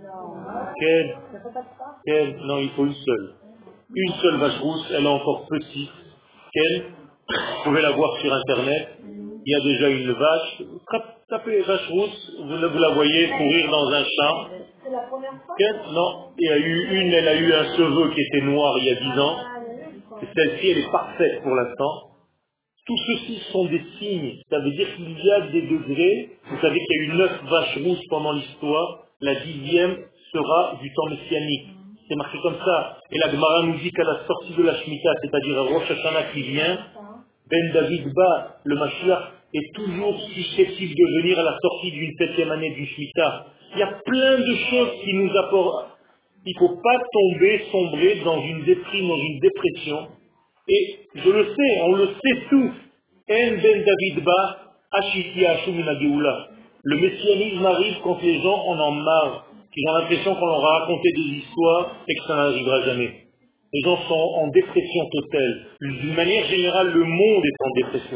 Quelle, quelle, non, il faut une seule. Une seule vache rousse, elle est encore petite. Quelle, vous pouvez la voir sur Internet. Il y a déjà une vache. Tapez vache rousse, vous, vous la voyez courir dans un champ. Quelle, non, il y a eu une, elle a eu un cheveu qui était noir il y a dix ans. Et celle-ci, elle est parfaite pour l'instant. Tout ceci sont des signes. Ça veut dire qu'il y a des degrés. Vous savez qu'il y a eu neuf vaches rousses pendant l'histoire. La dixième sera du temps messianique. C'est marqué comme ça. Et la Gemara nous dit qu'à la sortie de la Shemitah, c'est-à-dire à Rosh Hashanah qui vient, Ben David Ba, le Mashiach, est toujours susceptible de venir à la sortie d'une septième année du Shemitah. Il y a plein de choses qui nous apportent. Il ne faut pas tomber, sombrer dans une déprime, dans une dépression. Et je le sais, on le sait tous. En ben David ba, ashiti ashum min ha-geoula. Le messianisme arrive quand les gens en ont marre, qu'ils ont l'impression qu'on leur a raconté des histoires et que ça n'arrivera jamais. Les gens sont en dépression totale. D'une manière générale, le monde est en dépression.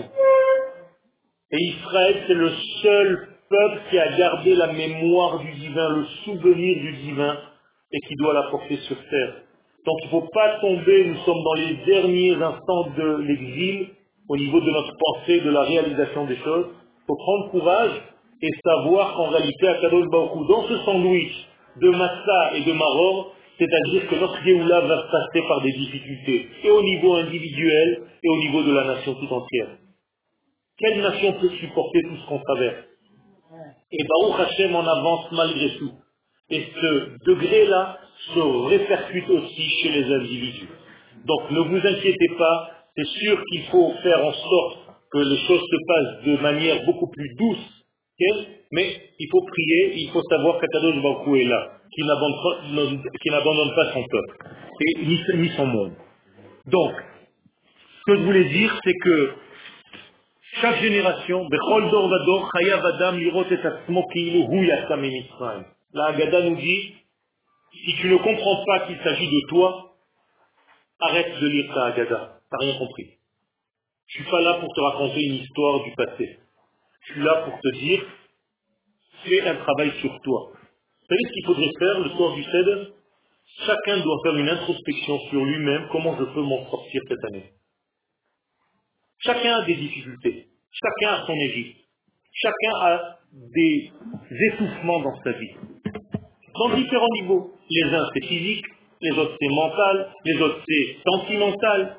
Et Israël, c'est le seul peuple qui a gardé la mémoire du divin, le souvenir du divin, et qui doit la porter sur terre. Donc il ne faut pas tomber, nous sommes dans les derniers instants de l'exil, au niveau de notre pensée, de la réalisation des choses. Il faut prendre courage et savoir qu'en réalité, à Kadosh Baruch Hu, dans ce sandwich de massa et de maror, c'est-à-dire que notre Géoula va passer par des difficultés, et au niveau individuel, et au niveau de la nation tout entière. Quelle nation peut supporter tout ce qu'on traverse? Et Baruch Hashem en avance malgré tout. Et ce degré-là se répercute aussi chez les individus. Donc ne vous inquiétez pas, c'est sûr qu'il faut faire en sorte que les choses se passent de manière beaucoup plus douce, okay? Mais il faut prier, il faut savoir qu'Akadosh Baruch Hu est là, qui n'abandonne, qui n'abandonne pas son peuple, et ni, ni son monde. Donc, ce que je voulais dire, c'est que chaque génération, Bechol Dor Vador, Chayav Adam Lirot et Atzmo Ki'ilu Hu Yatzam Mitzrayim. La Haggadah nous dit, si tu ne comprends pas qu'il s'agit de toi, arrête de lire ta Haggadah. T'as rien compris. Je suis pas là pour te raconter une histoire du passé. Je suis là pour te dire, fais un travail sur toi. Vous savez ce qu'il faudrait faire le soir du Seder? Chacun doit faire une introspection sur lui-même, comment je peux m'en sortir cette année. Chacun a des difficultés. Chacun a son Égypte. Chacun a des étouffements dans sa vie. Dans différents niveaux. Les uns c'est physique, les autres c'est mental, les autres c'est sentimental.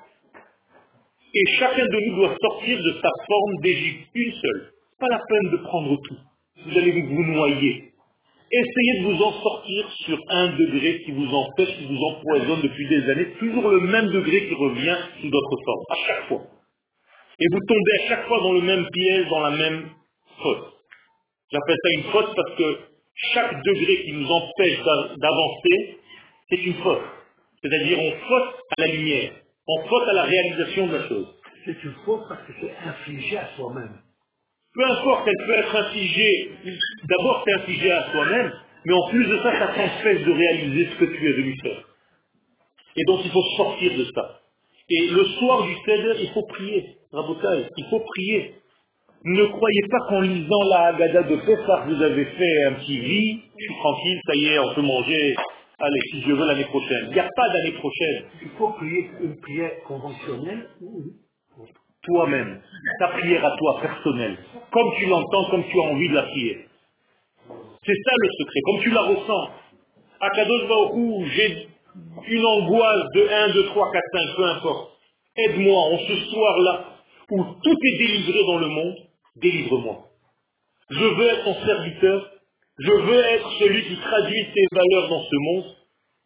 Et chacun de nous doit sortir de sa forme d'Égypte, une seule. Pas la peine de prendre tout. Vous allez vous noyer. Essayez de vous en sortir sur un degré qui vous empêche, qui vous empoisonne depuis des années, toujours le même degré qui revient sous d'autres formes, à chaque fois. Et vous tombez à chaque fois dans le même piège, dans la même faute. J'appelle ça une faute parce que chaque degré qui nous empêche d'avancer, c'est une faute. C'est-à-dire on faute à la lumière, on faute à la réalisation de la chose. C'est une faute parce que c'est infligé à soi-même. Peu importe, elle peut être infligée, d'abord c'est infligé à soi-même, mais en plus de ça, ça t'empêche de réaliser ce que tu es venu faire. Et donc il faut sortir de ça. Et le soir du Seder, il faut prier. Rabotai, il faut prier. Ne croyez pas qu'en lisant la Haggadah de Pessah, vous avez fait un petit vie, je suis tranquille, ça y est, on peut manger, allez, si je veux l'année prochaine. Il n'y a pas d'année prochaine. Il faut prier une prière conventionnelle ou Toi-même, ta prière à toi, personnelle, comme tu l'entends, comme tu as envie de la prier. C'est ça le secret, comme tu la ressens. À Kadosh Baruch Hu, j'ai une angoisse de un, deux, trois, quatre, cinq, peu importe. Aide-moi en ce soir-là, où tout est délivré dans le monde, délivre-moi. Je veux être ton serviteur, je veux être celui qui traduit tes valeurs dans ce monde.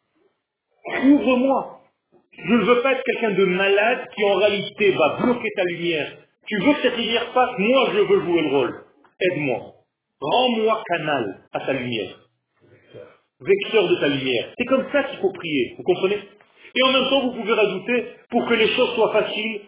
Ouvre-moi. Je ne veux pas être quelqu'un de malade qui en réalité va bloquer ta lumière. Tu veux que cette lumière passe, moi je veux jouer le rôle. Aide-moi. Rends-moi canal à ta lumière. Vecteur de ta lumière. C'est comme ça qu'il faut prier, vous comprenez? Et en même temps, vous pouvez rajouter, pour que les choses soient faciles,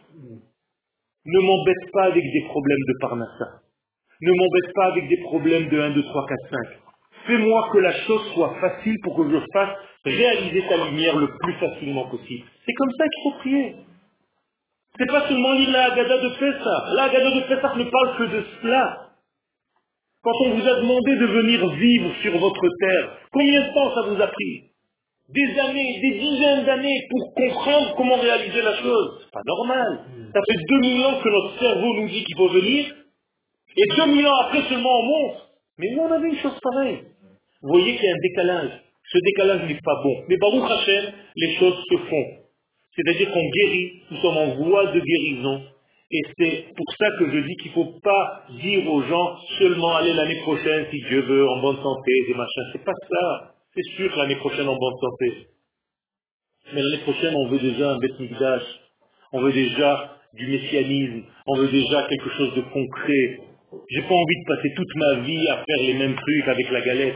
ne m'embête pas avec des problèmes de parnassa. Ne m'embête pas avec des problèmes de un, deux, trois, quatre, cinq. Fais-moi que la chose soit facile pour que je fasse réaliser ta lumière le plus facilement possible. C'est comme ça qu'il faut prier. C'est pas seulement lire la Haggadah de Pessah. La Haggadah de Pessah ne parle que de cela. Quand on vous a demandé de venir vivre sur votre terre, combien de temps ça vous a pris? Des années, des dizaines d'années pour comprendre comment réaliser la chose. C'est pas normal. Ça fait deux mille ans que notre cerveau nous dit qu'il faut venir, et deux mille ans après seulement on monte. Mais nous on avait une chose pareille. Vous voyez qu'il y a un décalage. Ce décalage n'est pas bon. Mais Baruch Hashem, les choses se font. C'est-à-dire qu'on guérit, nous sommes en voie de guérison. Et c'est pour ça que je dis qu'il ne faut pas dire aux gens seulement aller l'année prochaine, si Dieu veut, en bonne santé, des machins. C'est pas ça. C'est sûr que l'année prochaine en bonne santé. Mais l'année prochaine, on veut déjà un Beth Mikdash. On veut déjà du messianisme. On veut déjà quelque chose de concret. J'ai pas envie de passer toute ma vie à faire les mêmes trucs avec la galette.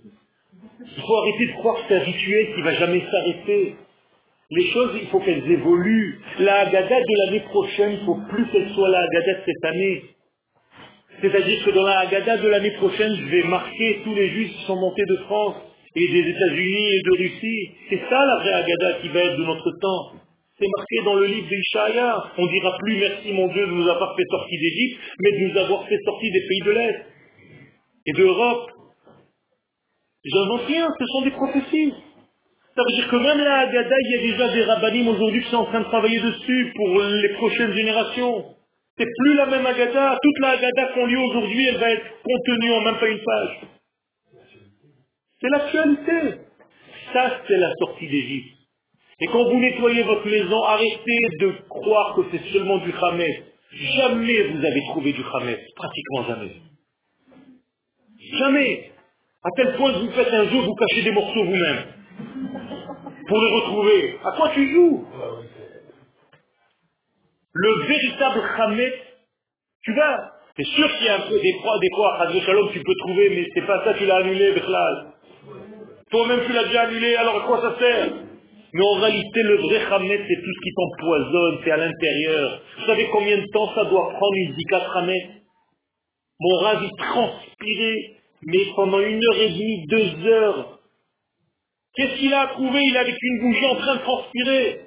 Il faut arrêter de croire que c'est un rituel qui ne va jamais s'arrêter. Les choses, il faut qu'elles évoluent. La Haggadah de l'année prochaine, il ne faut plus qu'elle soit la Haggadah de cette année. C'est-à-dire que dans la Haggadah de l'année prochaine, je vais marquer tous les Juifs qui sont montés de France et des États-Unis et de Russie. C'est ça la vraie Haggadah qui va être de notre temps. C'est marqué dans le livre d'Ishaïa. On ne dira plus merci mon Dieu de nous avoir fait sortir d'Égypte, mais de nous avoir fait sortir des pays de l'Est et d'Europe. J'invente rien, ce sont des prophéties. Ça veut dire que même la Haggadah, il y a déjà des rabbinim aujourd'hui qui sont en train de travailler dessus pour les prochaines générations. C'est plus la même Haggadah. Toute la Haggadah qu'on lit aujourd'hui, elle va être contenue en même pas une page. C'est l'actualité. Ça, c'est la sortie d'Égypte. Et quand vous nettoyez votre maison, arrêtez de croire que c'est seulement du Khamet. Jamais vous avez trouvé du Khamet. Pratiquement jamais. Jamais. À tel point que vous faites un jeu, vous cachez des morceaux vous-même. Pour les retrouver. À quoi tu joues? Le véritable Khamet, tu vas. C'est sûr qu'il y a un peu des fois, des fois, à Shalom, tu peux trouver, mais c'est pas ça, tu l'as annulé, Bechlal. Toi-même, tu l'as déjà annulé, alors à quoi ça sert? Mais en réalité, le vrai Khamet, c'est tout ce qui t'empoisonne, c'est à l'intérieur. Vous savez combien de temps ça doit prendre une Zika Khamet? Mon rave, il transpirait, mais pendant une heure et demie, deux heures. Qu'est-ce qu'il a trouvé? Il est avec une bougie en train de transpirer.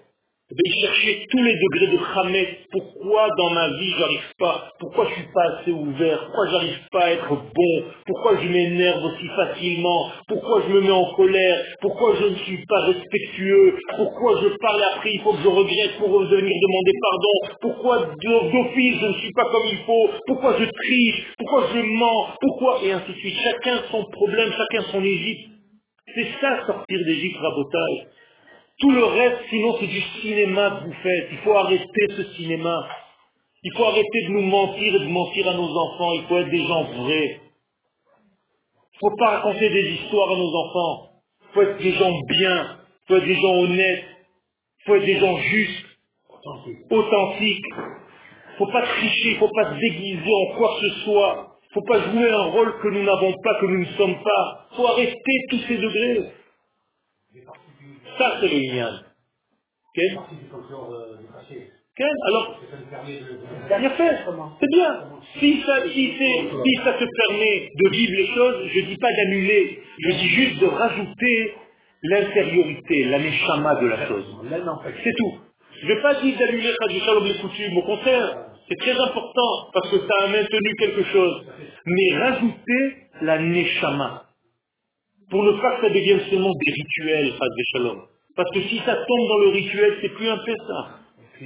Eh bien, il cherchait tous les degrés de Khamet. Pourquoi dans ma vie j'arrive pas? Pourquoi je suis pas assez ouvert? Pourquoi j'arrive pas à être bon? Pourquoi je m'énerve aussi facilement? Pourquoi je me mets en colère? Pourquoi je ne suis pas respectueux? Pourquoi je parle après il faut que je regrette pour venir demander pardon? Pourquoi d'office je ne suis pas comme il faut? Pourquoi je triche? Pourquoi je mens? Pourquoi? Et ainsi de suite. Chacun son problème, chacun son Égypte. C'est ça sortir d'Égypte, rabotage. Tout le reste, sinon, c'est du cinéma que vous faites. Il faut arrêter ce cinéma. Il faut arrêter de nous mentir et de mentir à nos enfants. Il faut être des gens vrais. Il ne faut pas raconter des histoires à nos enfants. Il faut être des gens bien. Il faut être des gens honnêtes. Il faut être des gens justes, authentiques. Il ne faut pas tricher. Il ne faut pas se déguiser en quoi que ce soit. Il ne faut pas jouer un rôle que nous n'avons pas, que nous ne sommes pas. Il faut arrêter tous ces degrés. Ça, c'est le Inyan. Okay? Okay? Alors, bien fait, c'est bien. Si ça, si, si ça te permet de vivre les choses, je ne dis pas d'annuler, je dis juste de rajouter l'intériorité, la neshama de la chose. C'est tout. Je ne vais pas dire d'annuler Chadji Shalom les coutumes, au contraire, c'est très important parce que ça a maintenu quelque chose. Mais rajouter la neshama, pour ne pas que ça devienne seulement des rituels, Chadji Shalom. Parce que si ça tombe dans le rituel, c'est plus un Pessah.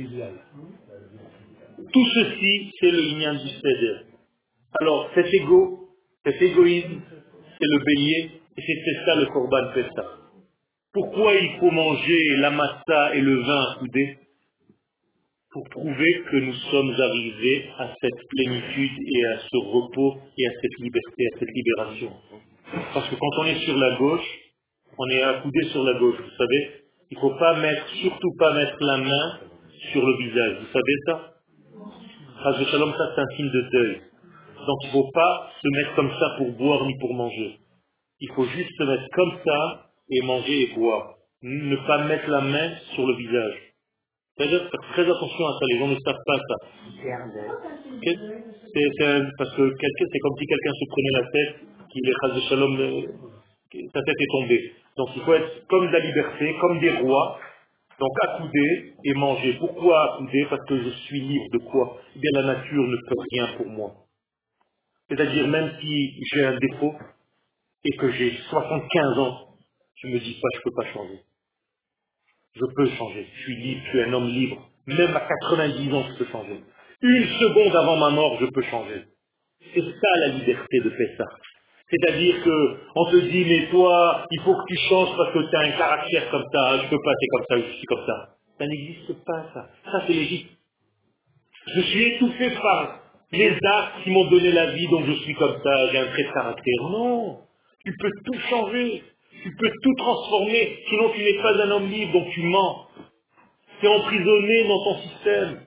Tout ceci, c'est le lien du Seder. Alors, cet égo, cet égoïsme, c'est le bélier, et c'est ça le Korban Pessah. Pourquoi il faut manger la massa et le vin soudés? Pour prouver que nous sommes arrivés à cette plénitude et à ce repos et à cette liberté, à cette libération. Parce que quand on est sur la gauche, on est accoudé sur la gauche, vous savez. Il ne faut pas mettre, surtout pas mettre la main sur le visage. Vous savez ça? Chas Shalom, ça c'est un signe de deuil. Donc il ne faut pas se mettre comme ça pour boire ni pour manger. Il faut juste se mettre comme ça et manger et boire. Ne pas mettre la main sur le visage. C'est-à-dire faire très attention à ça, les gens ne savent pas ça. Okay? C'est, c'est un, parce que quelqu'un, c'est comme si quelqu'un se prenait la tête, qu'il est Chas Shalom, euh, sa tête est tombée. Donc il faut être comme de la liberté, comme des rois, donc accoudé et manger. Pourquoi accoudé? Parce que je suis libre de quoi? Eh bien la nature ne peut rien pour moi. C'est-à-dire même si j'ai un défaut et que j'ai soixante-quinze ans, je me dis pas je peux pas changer. Je peux changer, je suis libre, je suis un homme libre. Même à quatre-vingt-dix ans, je peux changer. Une seconde avant ma mort, je peux changer. C'est ça la liberté de Pessah. C'est-à-dire que on te dit, mais toi, il faut que tu changes parce que tu as un caractère comme ça, je peux pas, c'est comme ça, je suis comme ça. Ça n'existe pas, ça. Ça, c'est l'Égypte. Je suis étouffé par les actes qui m'ont donné la vie, donc je suis comme ça, j'ai un trait de caractère. Non. Tu peux tout changer. Tu peux tout transformer. Sinon, tu n'es pas un homme libre, donc tu mens. Tu es emprisonné dans ton système.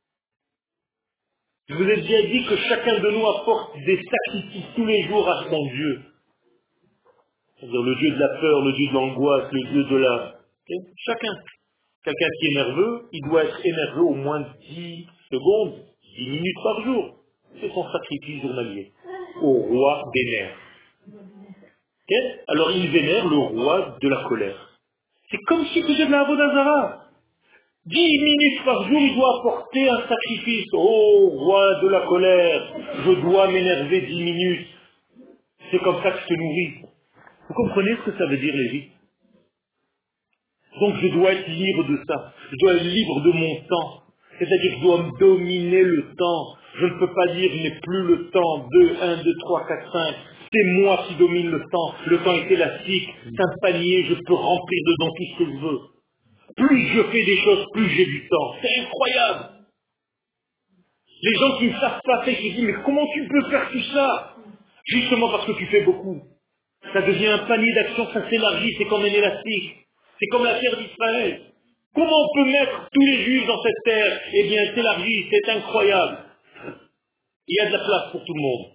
Je vous ai déjà dit que chacun de nous apporte des sacrifices tous les jours à son Dieu. C'est-à-dire le Dieu de la peur, le Dieu de l'angoisse, le Dieu de la... Okay? Chacun. Quelqu'un qui est nerveux, il doit être énervé au moins dix secondes, dix minutes par jour. C'est son sacrifice journalier au roi des nerfs. Okay? Alors il vénère le roi de la colère. C'est comme si tu faisais de la Avodazara. Dix minutes par jour, il doit apporter un sacrifice. Oh, roi de la colère, je dois m'énerver dix minutes. C'est comme ça que je te nourris. Vous comprenez ce que ça veut dire, l'Égypte? Donc je dois être libre de ça. Je dois être libre de mon temps. C'est-à-dire que je dois me dominer le temps. Je ne peux pas dire je n'ai plus le temps. Deux, un, deux, trois, quatre, cinq. C'est moi qui domine le temps. Le temps est élastique. C'est un panier. Je peux remplir dedans tout ce que je veux. Plus je fais des choses, plus j'ai du temps. C'est incroyable. Les gens qui ne savent pas faire, ils disent mais comment tu peux faire tout ça? Justement parce que tu fais beaucoup. Ça devient un panier d'action, ça s'élargit, c'est comme un élastique. C'est comme la terre d'Israël. Comment on peut mettre tous les juifs dans cette terre? Eh bien, s'élargit, c'est incroyable. Il y a de la place pour tout le monde.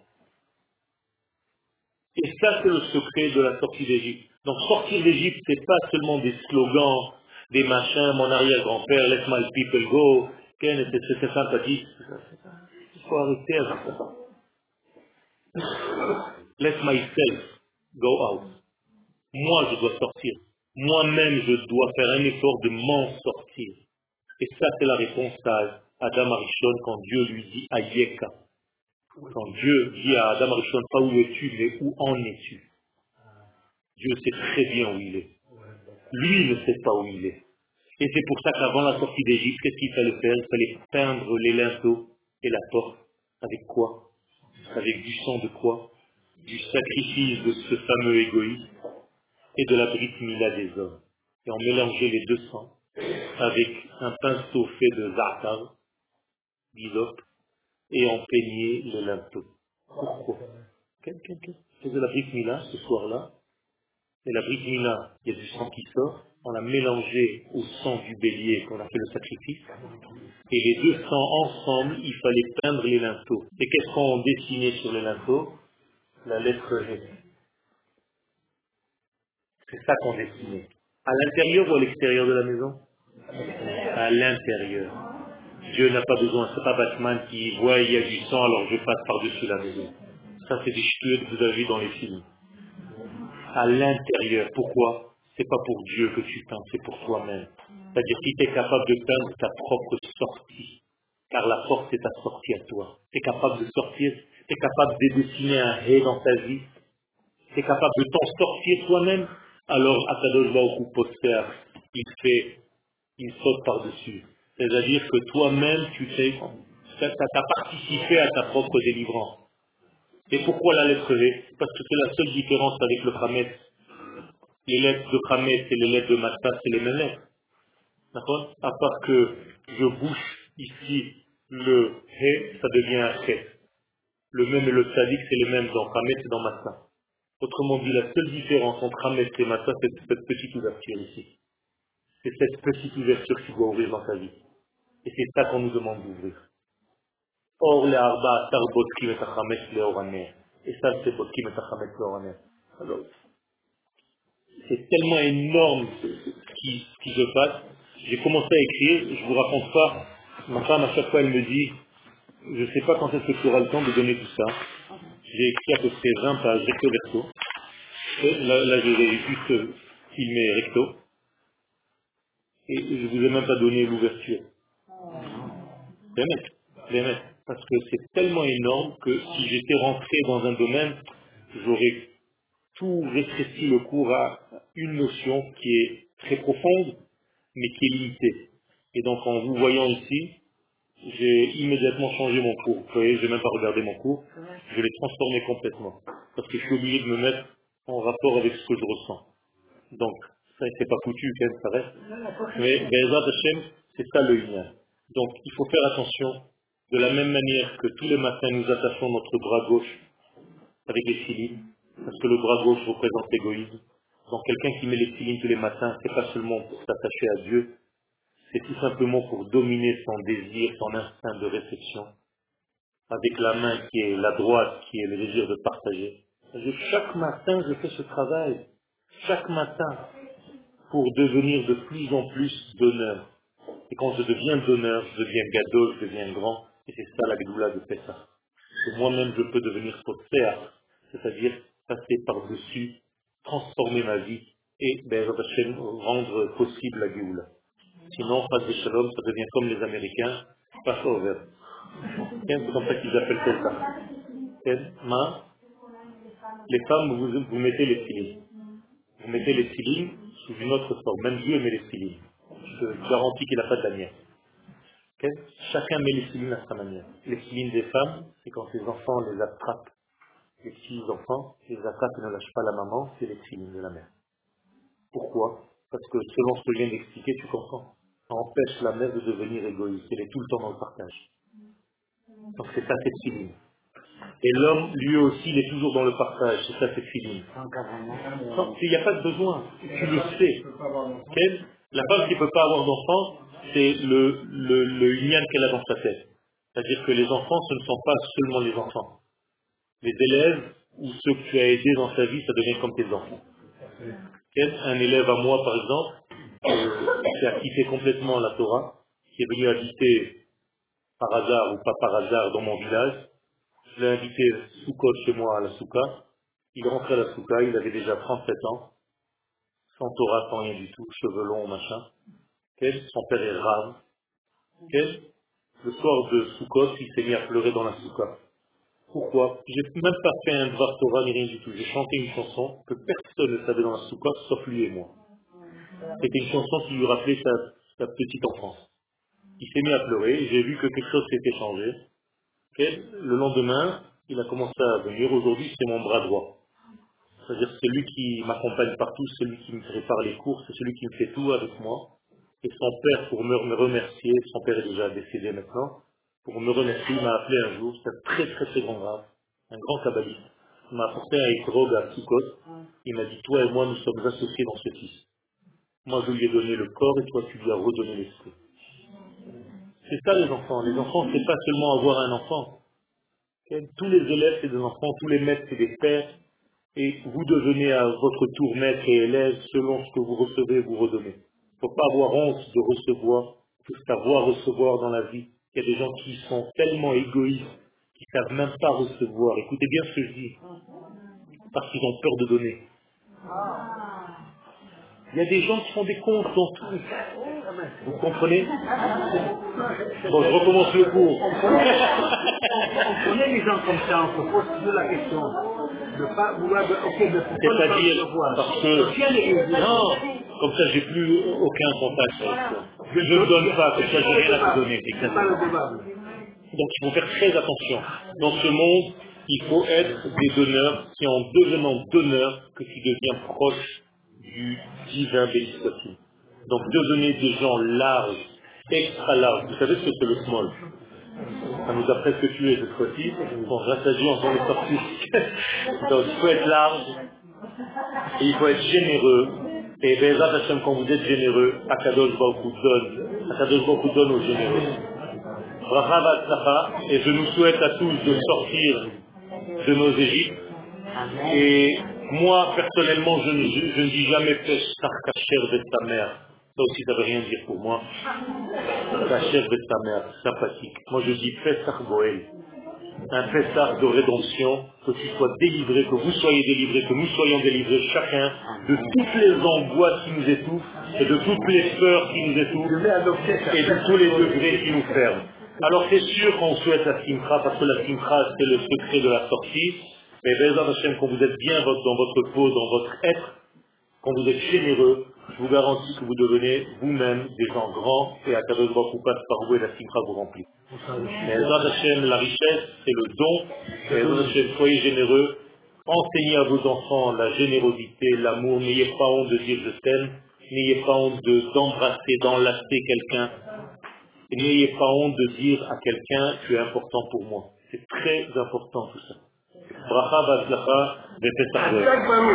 Et ça, c'est le secret de la sortie d'Égypte. Donc, sortir d'Égypte, c'est pas seulement des slogans, des machins, mon arrière-grand-père, let my people go, Ken, c'est c'est sympathique. Il faut arrêter avec ça. Let myself go out. Moi, je dois sortir. Moi-même, je dois faire un effort de m'en sortir. Et ça, c'est la réponse à Adam Arishon quand Dieu lui dit Ayeka. Quand Dieu dit à Adam Arishon, pas où es-tu, mais où en es-tu? Dieu sait très bien où il est. Lui ne sait pas où il est. Et c'est pour ça qu'avant la sortie d'Égypte, qu'est-ce qu'il fallait faire? Il fallait peindre les linteaux et la porte. Avec quoi? Avec du sang de quoi? Du sacrifice de ce fameux égoïste et de la Brit Mila des hommes. Et on mélangeait les deux sangs avec un pinceau fait de za'atar, d'hysope, et on peignait les linteaux. Pourquoi? Quel, quel, quel? C'est de la Brit Mila ce soir-là. Et la Brit Mila, il y a du sang qui sort. On l'a mélangé au sang du bélier qu'on a fait le sacrifice. Et les deux sangs ensemble, il fallait peindre les linteaux. Et qu'est-ce qu'on dessinait sur les linteaux? La lettre G. C'est ça qu'on dessinait. À l'intérieur ou à l'extérieur de la maison? À l'intérieur. Dieu n'a pas besoin, c'est pas Batman qui voit il y a du sang alors je passe par-dessus la maison. Ça c'est des ch'tueux que vous avez vus dans les films. À l'intérieur. Pourquoi? C'est pas pour Dieu que tu peins, c'est pour toi-même. C'est-à-dire si tu es capable de peindre ta propre sortie, car la porte c'est ta sortie à toi. Tu es capable de sortir, tu es capable de dessiner un hé dans ta vie, tu es capable de t'en sortir toi-même, alors Akadosh Baruch Hu poster, il fait, il saute par-dessus. C'est-à-dire que toi-même, tu sais, tu as participé à ta propre délivrance. Et pourquoi la lettre V? Parce que c'est la seule différence avec le Hametz. Les lettres de Hametz et les lettres de Matzah, c'est les mêmes lettres. D'accord? À part que je bouche ici le He, ça devient un He. Le même et le Tzadik, c'est le même dans Hametz et dans Matzah. Autrement dit, la seule différence entre Hametz et Matzah, c'est cette petite ouverture ici. C'est cette petite ouverture qui doit ouvrir dans ta vie. Et c'est ça qu'on nous demande d'ouvrir. Or, les arba, tar botkim et achametz leoraner. Et ça, c'est botkim et achametz leoraner. Alors, c'est tellement énorme ce qui, ce qui se passe. J'ai commencé à écrire, je vous raconte pas. Ma femme, à chaque fois, elle me dit, je ne sais pas quand est-ce que tu auras le temps de donner tout ça. J'ai écrit à peu près vingt pages, recto verso. Et là, là, je vais juste filmer recto. Et je ne vous ai même pas donné l'ouverture. Vraiment, vraiment. Parce que c'est tellement énorme que si j'étais rentré dans un domaine, j'aurais tout rétréci le cours à une notion qui est très profonde, mais qui est limitée. Et donc en vous voyant ici, j'ai immédiatement changé mon cours. Vous voyez, je n'ai même pas regardé mon cours, je l'ai transformé complètement. Parce que je suis obligé de me mettre en rapport avec ce que je ressens. Donc, ça c'est pas foutu, quand même, ça reste. Mais Be'ezrat Hashem, c'est ça le Inyan. Donc, il faut faire attention. De la même manière que tous les matins, nous attachons notre bras gauche avec les filines, parce que le bras gauche représente l'égoïsme. Donc, quelqu'un qui met les filines tous les matins, c'est pas seulement pour s'attacher à Dieu, c'est tout simplement pour dominer son désir, son instinct de réflexion, avec la main qui est la droite, qui est le désir de partager. Je- chaque matin, je fais ce travail. Chaque matin, pour devenir de plus en plus donneur. Et quand je deviens donneur, je deviens gado, je deviens grand. Et c'est ça la Gédoula de Pessah. Que moi-même, je peux devenir Sotséa, c'est-à-dire passer par-dessus, transformer ma vie et ben, rendre possible la Géoula. Sinon, pas de shalom, ça devient comme les Américains, pas over. C'est comme ça qu'ils appellent ça. Et, ma, les femmes, vous, vous mettez les filines. Vous mettez les filines sous une autre forme. Même Dieu met les filines. Je garantis qu'il n'a pas de manière. Okay? Chacun met les filines à sa manière. Les filines des femmes, c'est quand les enfants les attrapent. Les petits enfants, les attrapent et ne lâchent pas la maman, c'est les filines de la mère. Pourquoi? Parce que selon ce que je viens d'expliquer, tu comprends. Ça empêche la mère de devenir égoïste. Elle est tout le temps dans le partage. Donc c'est ça cette filine. Et l'homme, lui aussi, il est toujours dans le partage. C'est ça cette filine. Non, il n'y a pas de besoin. Tu le sais. Okay? La femme qui ne peut pas avoir d'enfants, c'est le, le, le union qu'elle a dans sa tête. C'est-à-dire que les enfants, ce ne sont pas seulement les enfants. Les élèves ou ceux que tu as aidés dans ta vie, ça devient comme tes enfants. Okay? Un élève à moi, par exemple, euh, qui a quitté complètement la Torah, qui est venu habiter par hasard ou pas par hasard dans mon village. Je l'ai invité Soukot chez moi à la Souka. Il rentrait à la Souka, il avait déjà trente-sept ans, sans Torah, sans rien du tout, cheveux longs, machin. Okay? Son père est rave. Okay? Le soir de Sukkot, il s'est mis à pleurer dans la soukha. Pourquoi? J'ai même pas fait un Dvar Torah ni rien du tout. J'ai chanté une chanson que personne ne savait dans la soukha, sauf lui et moi. C'était une chanson qui lui rappelait sa, sa petite enfance. Il s'est mis à pleurer, j'ai vu que quelque chose s'était changé. Okay? Le lendemain, il a commencé à venir. Aujourd'hui, c'est mon bras droit. C'est-à-dire c'est lui qui m'accompagne partout, c'est lui qui me prépare les cours, c'est celui qui me fait tout avec moi. Et son père, pour me remercier, son père est déjà décédé maintenant, pour me remercier, il m'a appelé un jour, c'est un très très très grand grave, un grand kabbaliste. Il m'a apporté un étrog à Sukkot, il m'a dit, toi et moi, nous sommes associés dans ce fils. Moi, je lui ai donné le corps et toi, tu lui as redonné l'esprit. C'est ça les enfants. Les enfants, c'est pas seulement avoir un enfant. Tous les élèves, c'est des enfants, tous les maîtres, c'est des pères. Et vous devenez à votre tour maître et élève selon ce que vous recevez, vous redonnez. Il ne faut pas avoir honte de recevoir, il faut savoir recevoir dans la vie. Il y a des gens qui sont tellement égoïstes, qui ne savent même pas recevoir. Écoutez bien ce que je dis, parce qu'ils ont peur de donner. Il y a des gens qui font des comptes dans tout. Vous comprenez? Bon, je recommence le cours. On connaît les gens comme ça, on se pose toujours la question. De pas vouloir, ok, mais pourquoi ne pas C'est-à-dire, le voir? parce que, non, comme ça j'ai plus aucun contact avec toi. Je ne donne pas, comme ça j'ai rien à te donner. Exactement. Donc il faut faire très attention. Dans ce monde, il faut être des donneurs, c'est en devenant donneur que tu deviens proche du divin béni soit-il. Donc devenez des gens larges, extra larges. Vous savez ce que c'est le small? Ça nous a presque tué cette fois-ci. Bon, grâce à Dieu, on s'en est sorti. Donc il faut être large, et il faut être généreux. Et Bezat Hashem, quand vous êtes généreux, Akadosh Baruch Hu donne. Akadosh Baruch Hu donne aux généreux. Bracha v'atzlacha, et je nous souhaite à tous de sortir de nos Égyptes. Et moi, personnellement, je ne, je, je ne dis jamais Pesach Kacher de ta mère. Ça aussi, ça ne veut rien dire pour moi. Kacher de ta mère, sympathique. Moi, je dis Pesach Goel. Un Pesach de rédemption, que tu sois délivré, que vous soyez délivrés, que nous soyons délivrés chacun de toutes les angoisses qui nous étouffent, et de toutes les peurs qui nous étouffent, et de tous les degrés qui nous ferment. Alors c'est sûr qu'on souhaite la simcha, parce que la simcha c'est le secret de la sortie, mais Bezat Hashem, quand vous êtes bien dans votre peau, dans votre être, quand vous êtes généreux, je vous garantis que vous devenez vous-même des gens grands, et à Kadosh Baruch Hu passe par vous et la simcha vous remplit. Mais Bezat Hashem, la richesse, c'est le don. Bezat Hashem, soyez généreux, enseignez à vos enfants la générosité, l'amour, n'ayez pas honte de dire je t'aime, n'ayez pas honte de, d'embrasser, d'enlacer quelqu'un. Et n'ayez pas honte de dire à quelqu'un, tu es important pour moi. C'est très important tout ça. Bracha v'atzlacha v'Pesach Goel.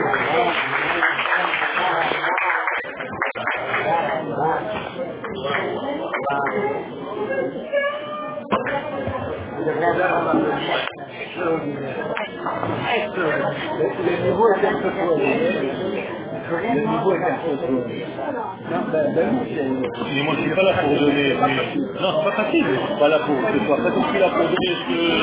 Le niveau est un peu trop élevé. Le niveau est un peu trop élevé. Mais moi je suis pas là pour donner. Mais... Non, c'est pas facile. Je suis pas là pour que ce soit facile. Je suis là pour donner ce que.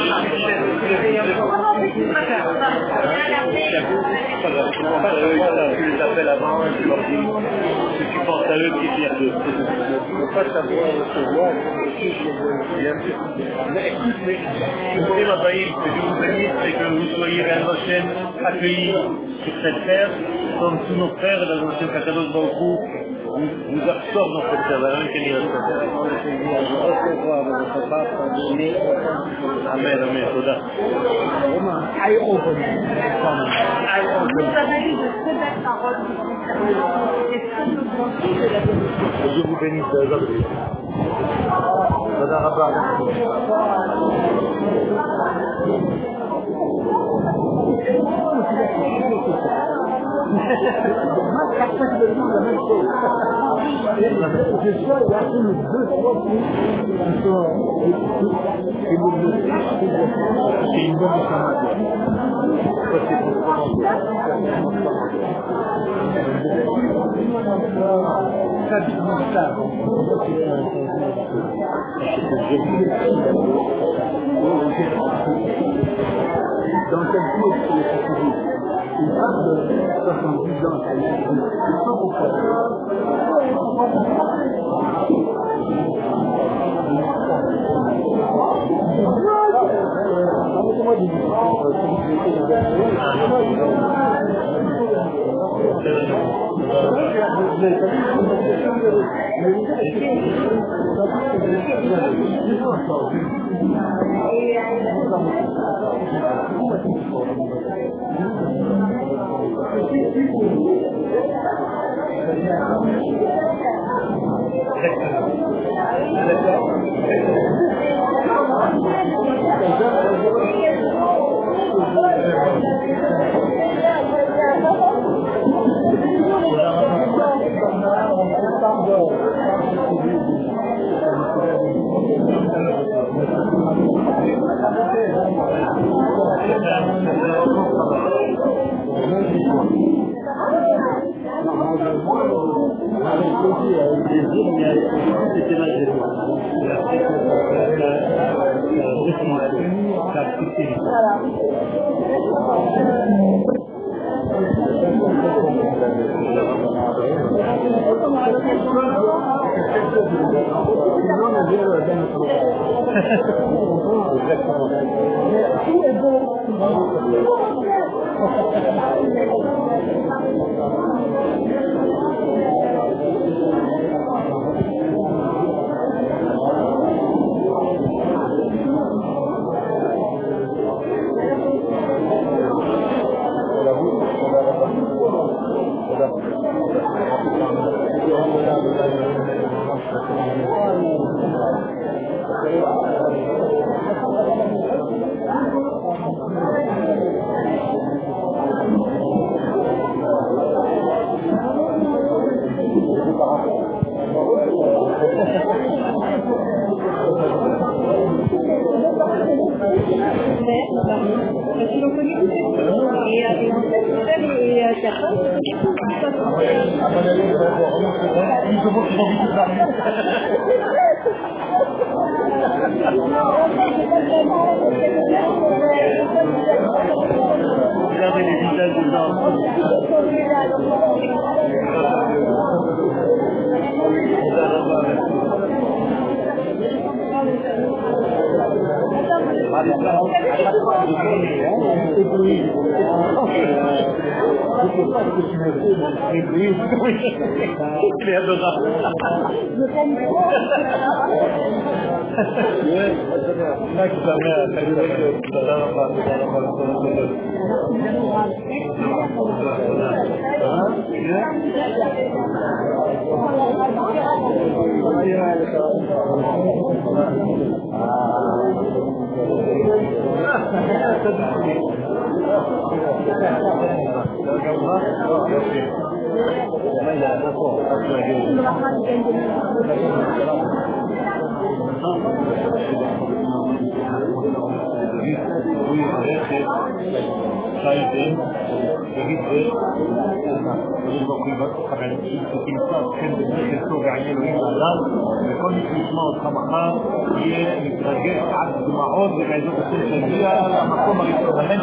Tu les appelles avant et tu leur dis que tu penses à eux, tu es fier d'eux. Je ne veux pas savoir recevoir, bien sûr. Mais écoute, mais écoutez ma baïle, que je vous bénisse et que vous soyez à la chaîne accueillis sur cette terre, comme tous nos frères, dans le Shem Kadosh Baruch Hu, vous, vous absorbe dans cette terre, la même qu'il y a sur cette terre. Amen, amen, Toda. I open it. I open Vous avez dit de très belles paroles qui sont et très authentiques de la vérité. Je vous bénisse, Zazabri. Toda Rabba. Chaque fois que je demande la même chose. Je suis il y a une deux, trois filles qui sont et vous c'est une bonne information. Ça c'est pour commencer. Ça dit ça. Dans quel cours c'est possible? Il parle de soixante-dix ans, ça y est, il faut pourquoi. Regardez les visages des gens. Il est adorable. וכל נשמע אותך מחר יהיה מתרגש עד דמעות ובעזרת השם שנגיע למקום הראשון. אמן.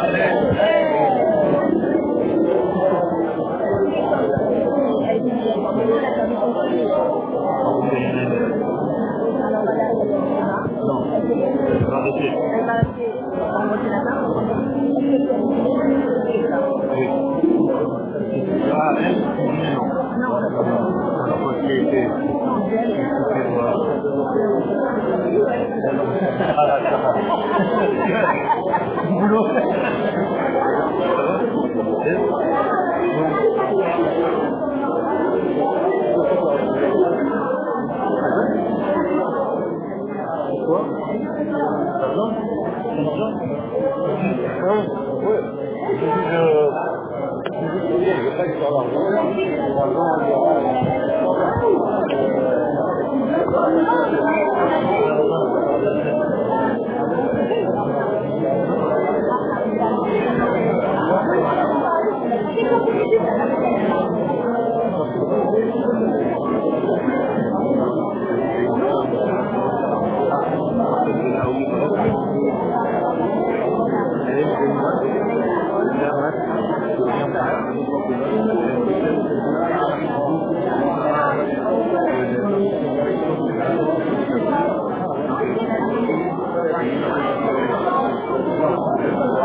Non, elle va arrêter. Elle va arrêter. On va monter là-bas. Oui. Ah, elle, non. Non. Alors, parce qu'elle était... Ah, là, ça va. Boulot. Quoi? L'argent? L'argent? Hein? Ouais. Je dis que... Je dis que... Je sais que sur l'argent. Thank you.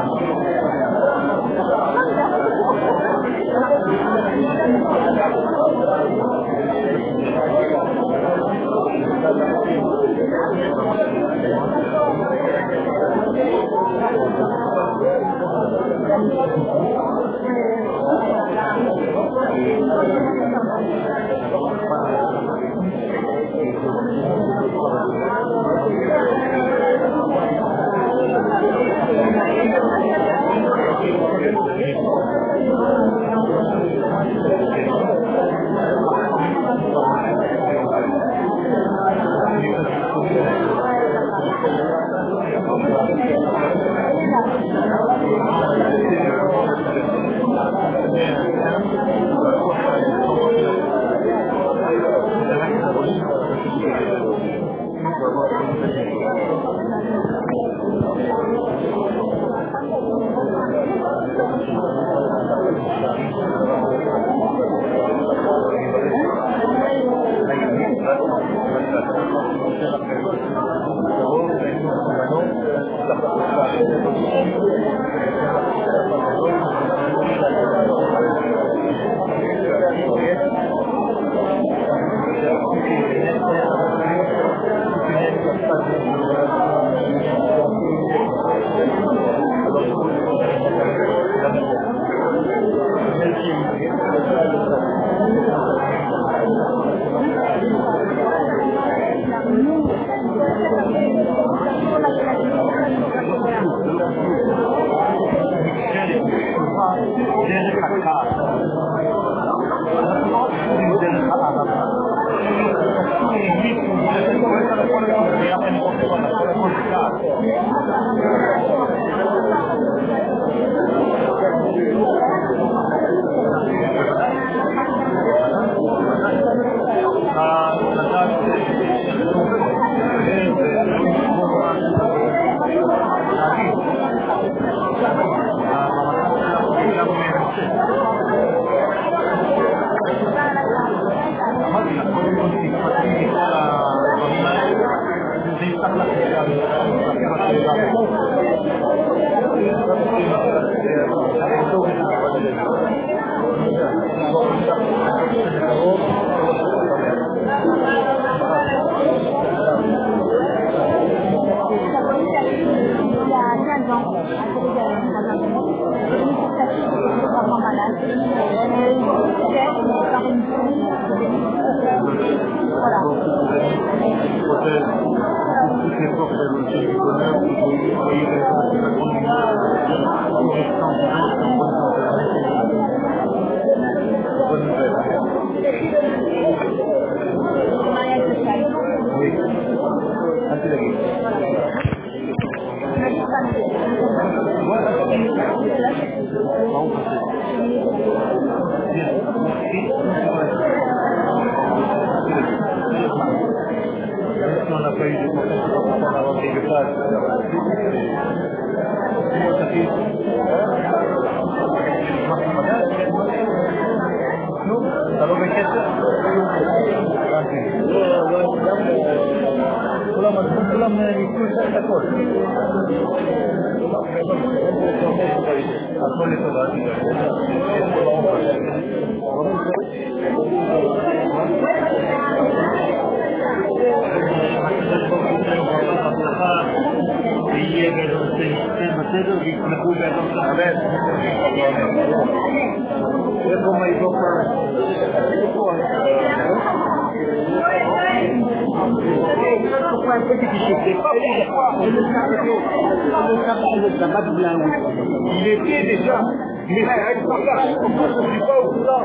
Il était déjà, mais avec son gars, on ne dit pas au courant.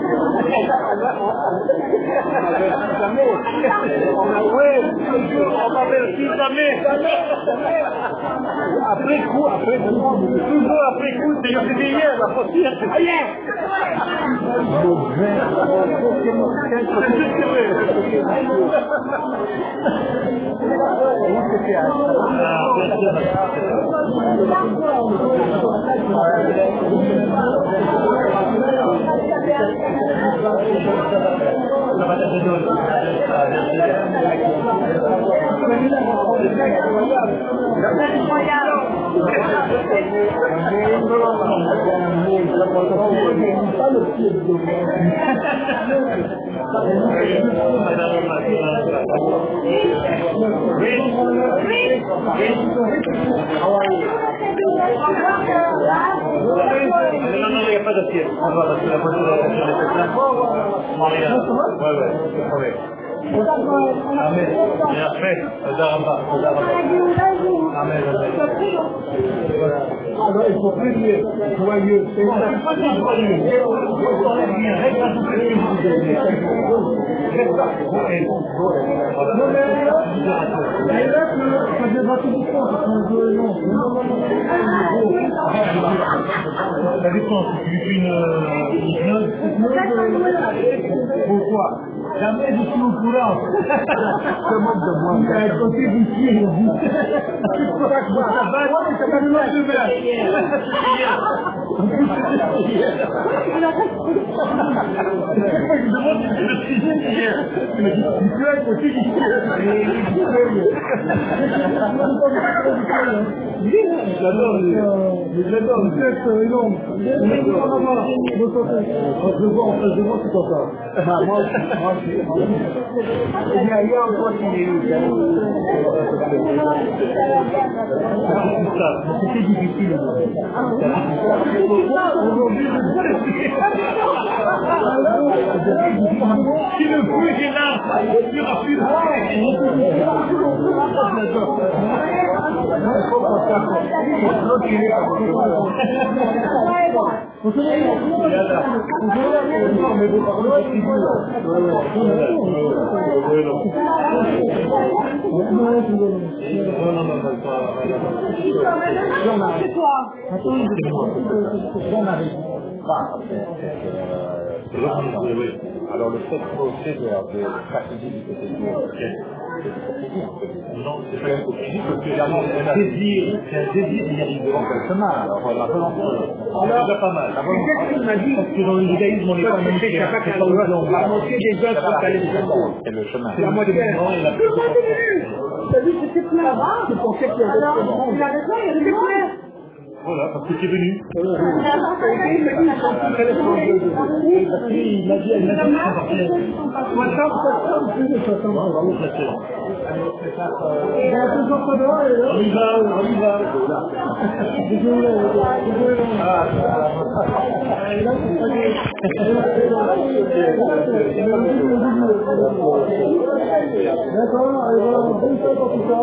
Ouais, on va vérifier jamais. Après coup, après coup, toujours après coup, c'est c'était hier, la faussière, c'est hier. C'est juste que non, il n'y a pas de pied. On va parce que la voiture est sur les têtes. Ouais, ouais, c'est vrai. Amen. Et après, Daramba, Daramba. Amen, amen. Alors, il faut prier, joyeux. C'est pas du joyeux. On s'enlève bien. Reste à tout ce que vous avez. Reste à tout ce que vous avez. Non, mais là, ça devra tout du temps. La défense, tu fais une hypnose. Pourquoi? Jamais je suis au courant. Je manque de moi. Il a un côté vicié, il dit. C'est pour ça que moi, ça va, moi, mais ça va de l'autre de je demande si c'est le sujet hier. Il m'a dit, tu peux être aussi qui je l'adore, je l'adore. Vous êtes énorme. Je vois, en face de moi, c'est comme ça. Moi, moi, il y a hier encore qui est eu. C'était difficile. Aujourd'hui, je si le feu est là, il n'y aura plus de alors le fait procédure de stratégie du côté de non, c'est pas un physique parce que clairement c'est un désir, c'est un désir d'y arriver en chemin. Alors la volonté, c'est déjà pas mal. La volonté, m'a dit, parce que dans le judaïsme on n'est pas manichéen, c'est pas où la moitié des gens sont allés c'est le chemin. C'est la moitié des gens et la plus grande. T'as vu, c'était plein. Je pensais qu'il y avait alors, il a raison, il y avait plein. Voilà, parce que tu es venu. Il m'a dit, il m'a dit, soixante, soixante, plus de soixante. Bravo, Christelle. On y va, on y va. Désolé, désolé. Ah, là, c'est pas bien. D'accord, allez, voilà, bonne fois pour tout ça.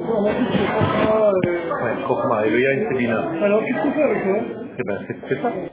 Ouais, Kokma, et le Yain, c'est bien. Alors, qu'est-ce qu'on fait avec toi? Eh ben, c'est ça.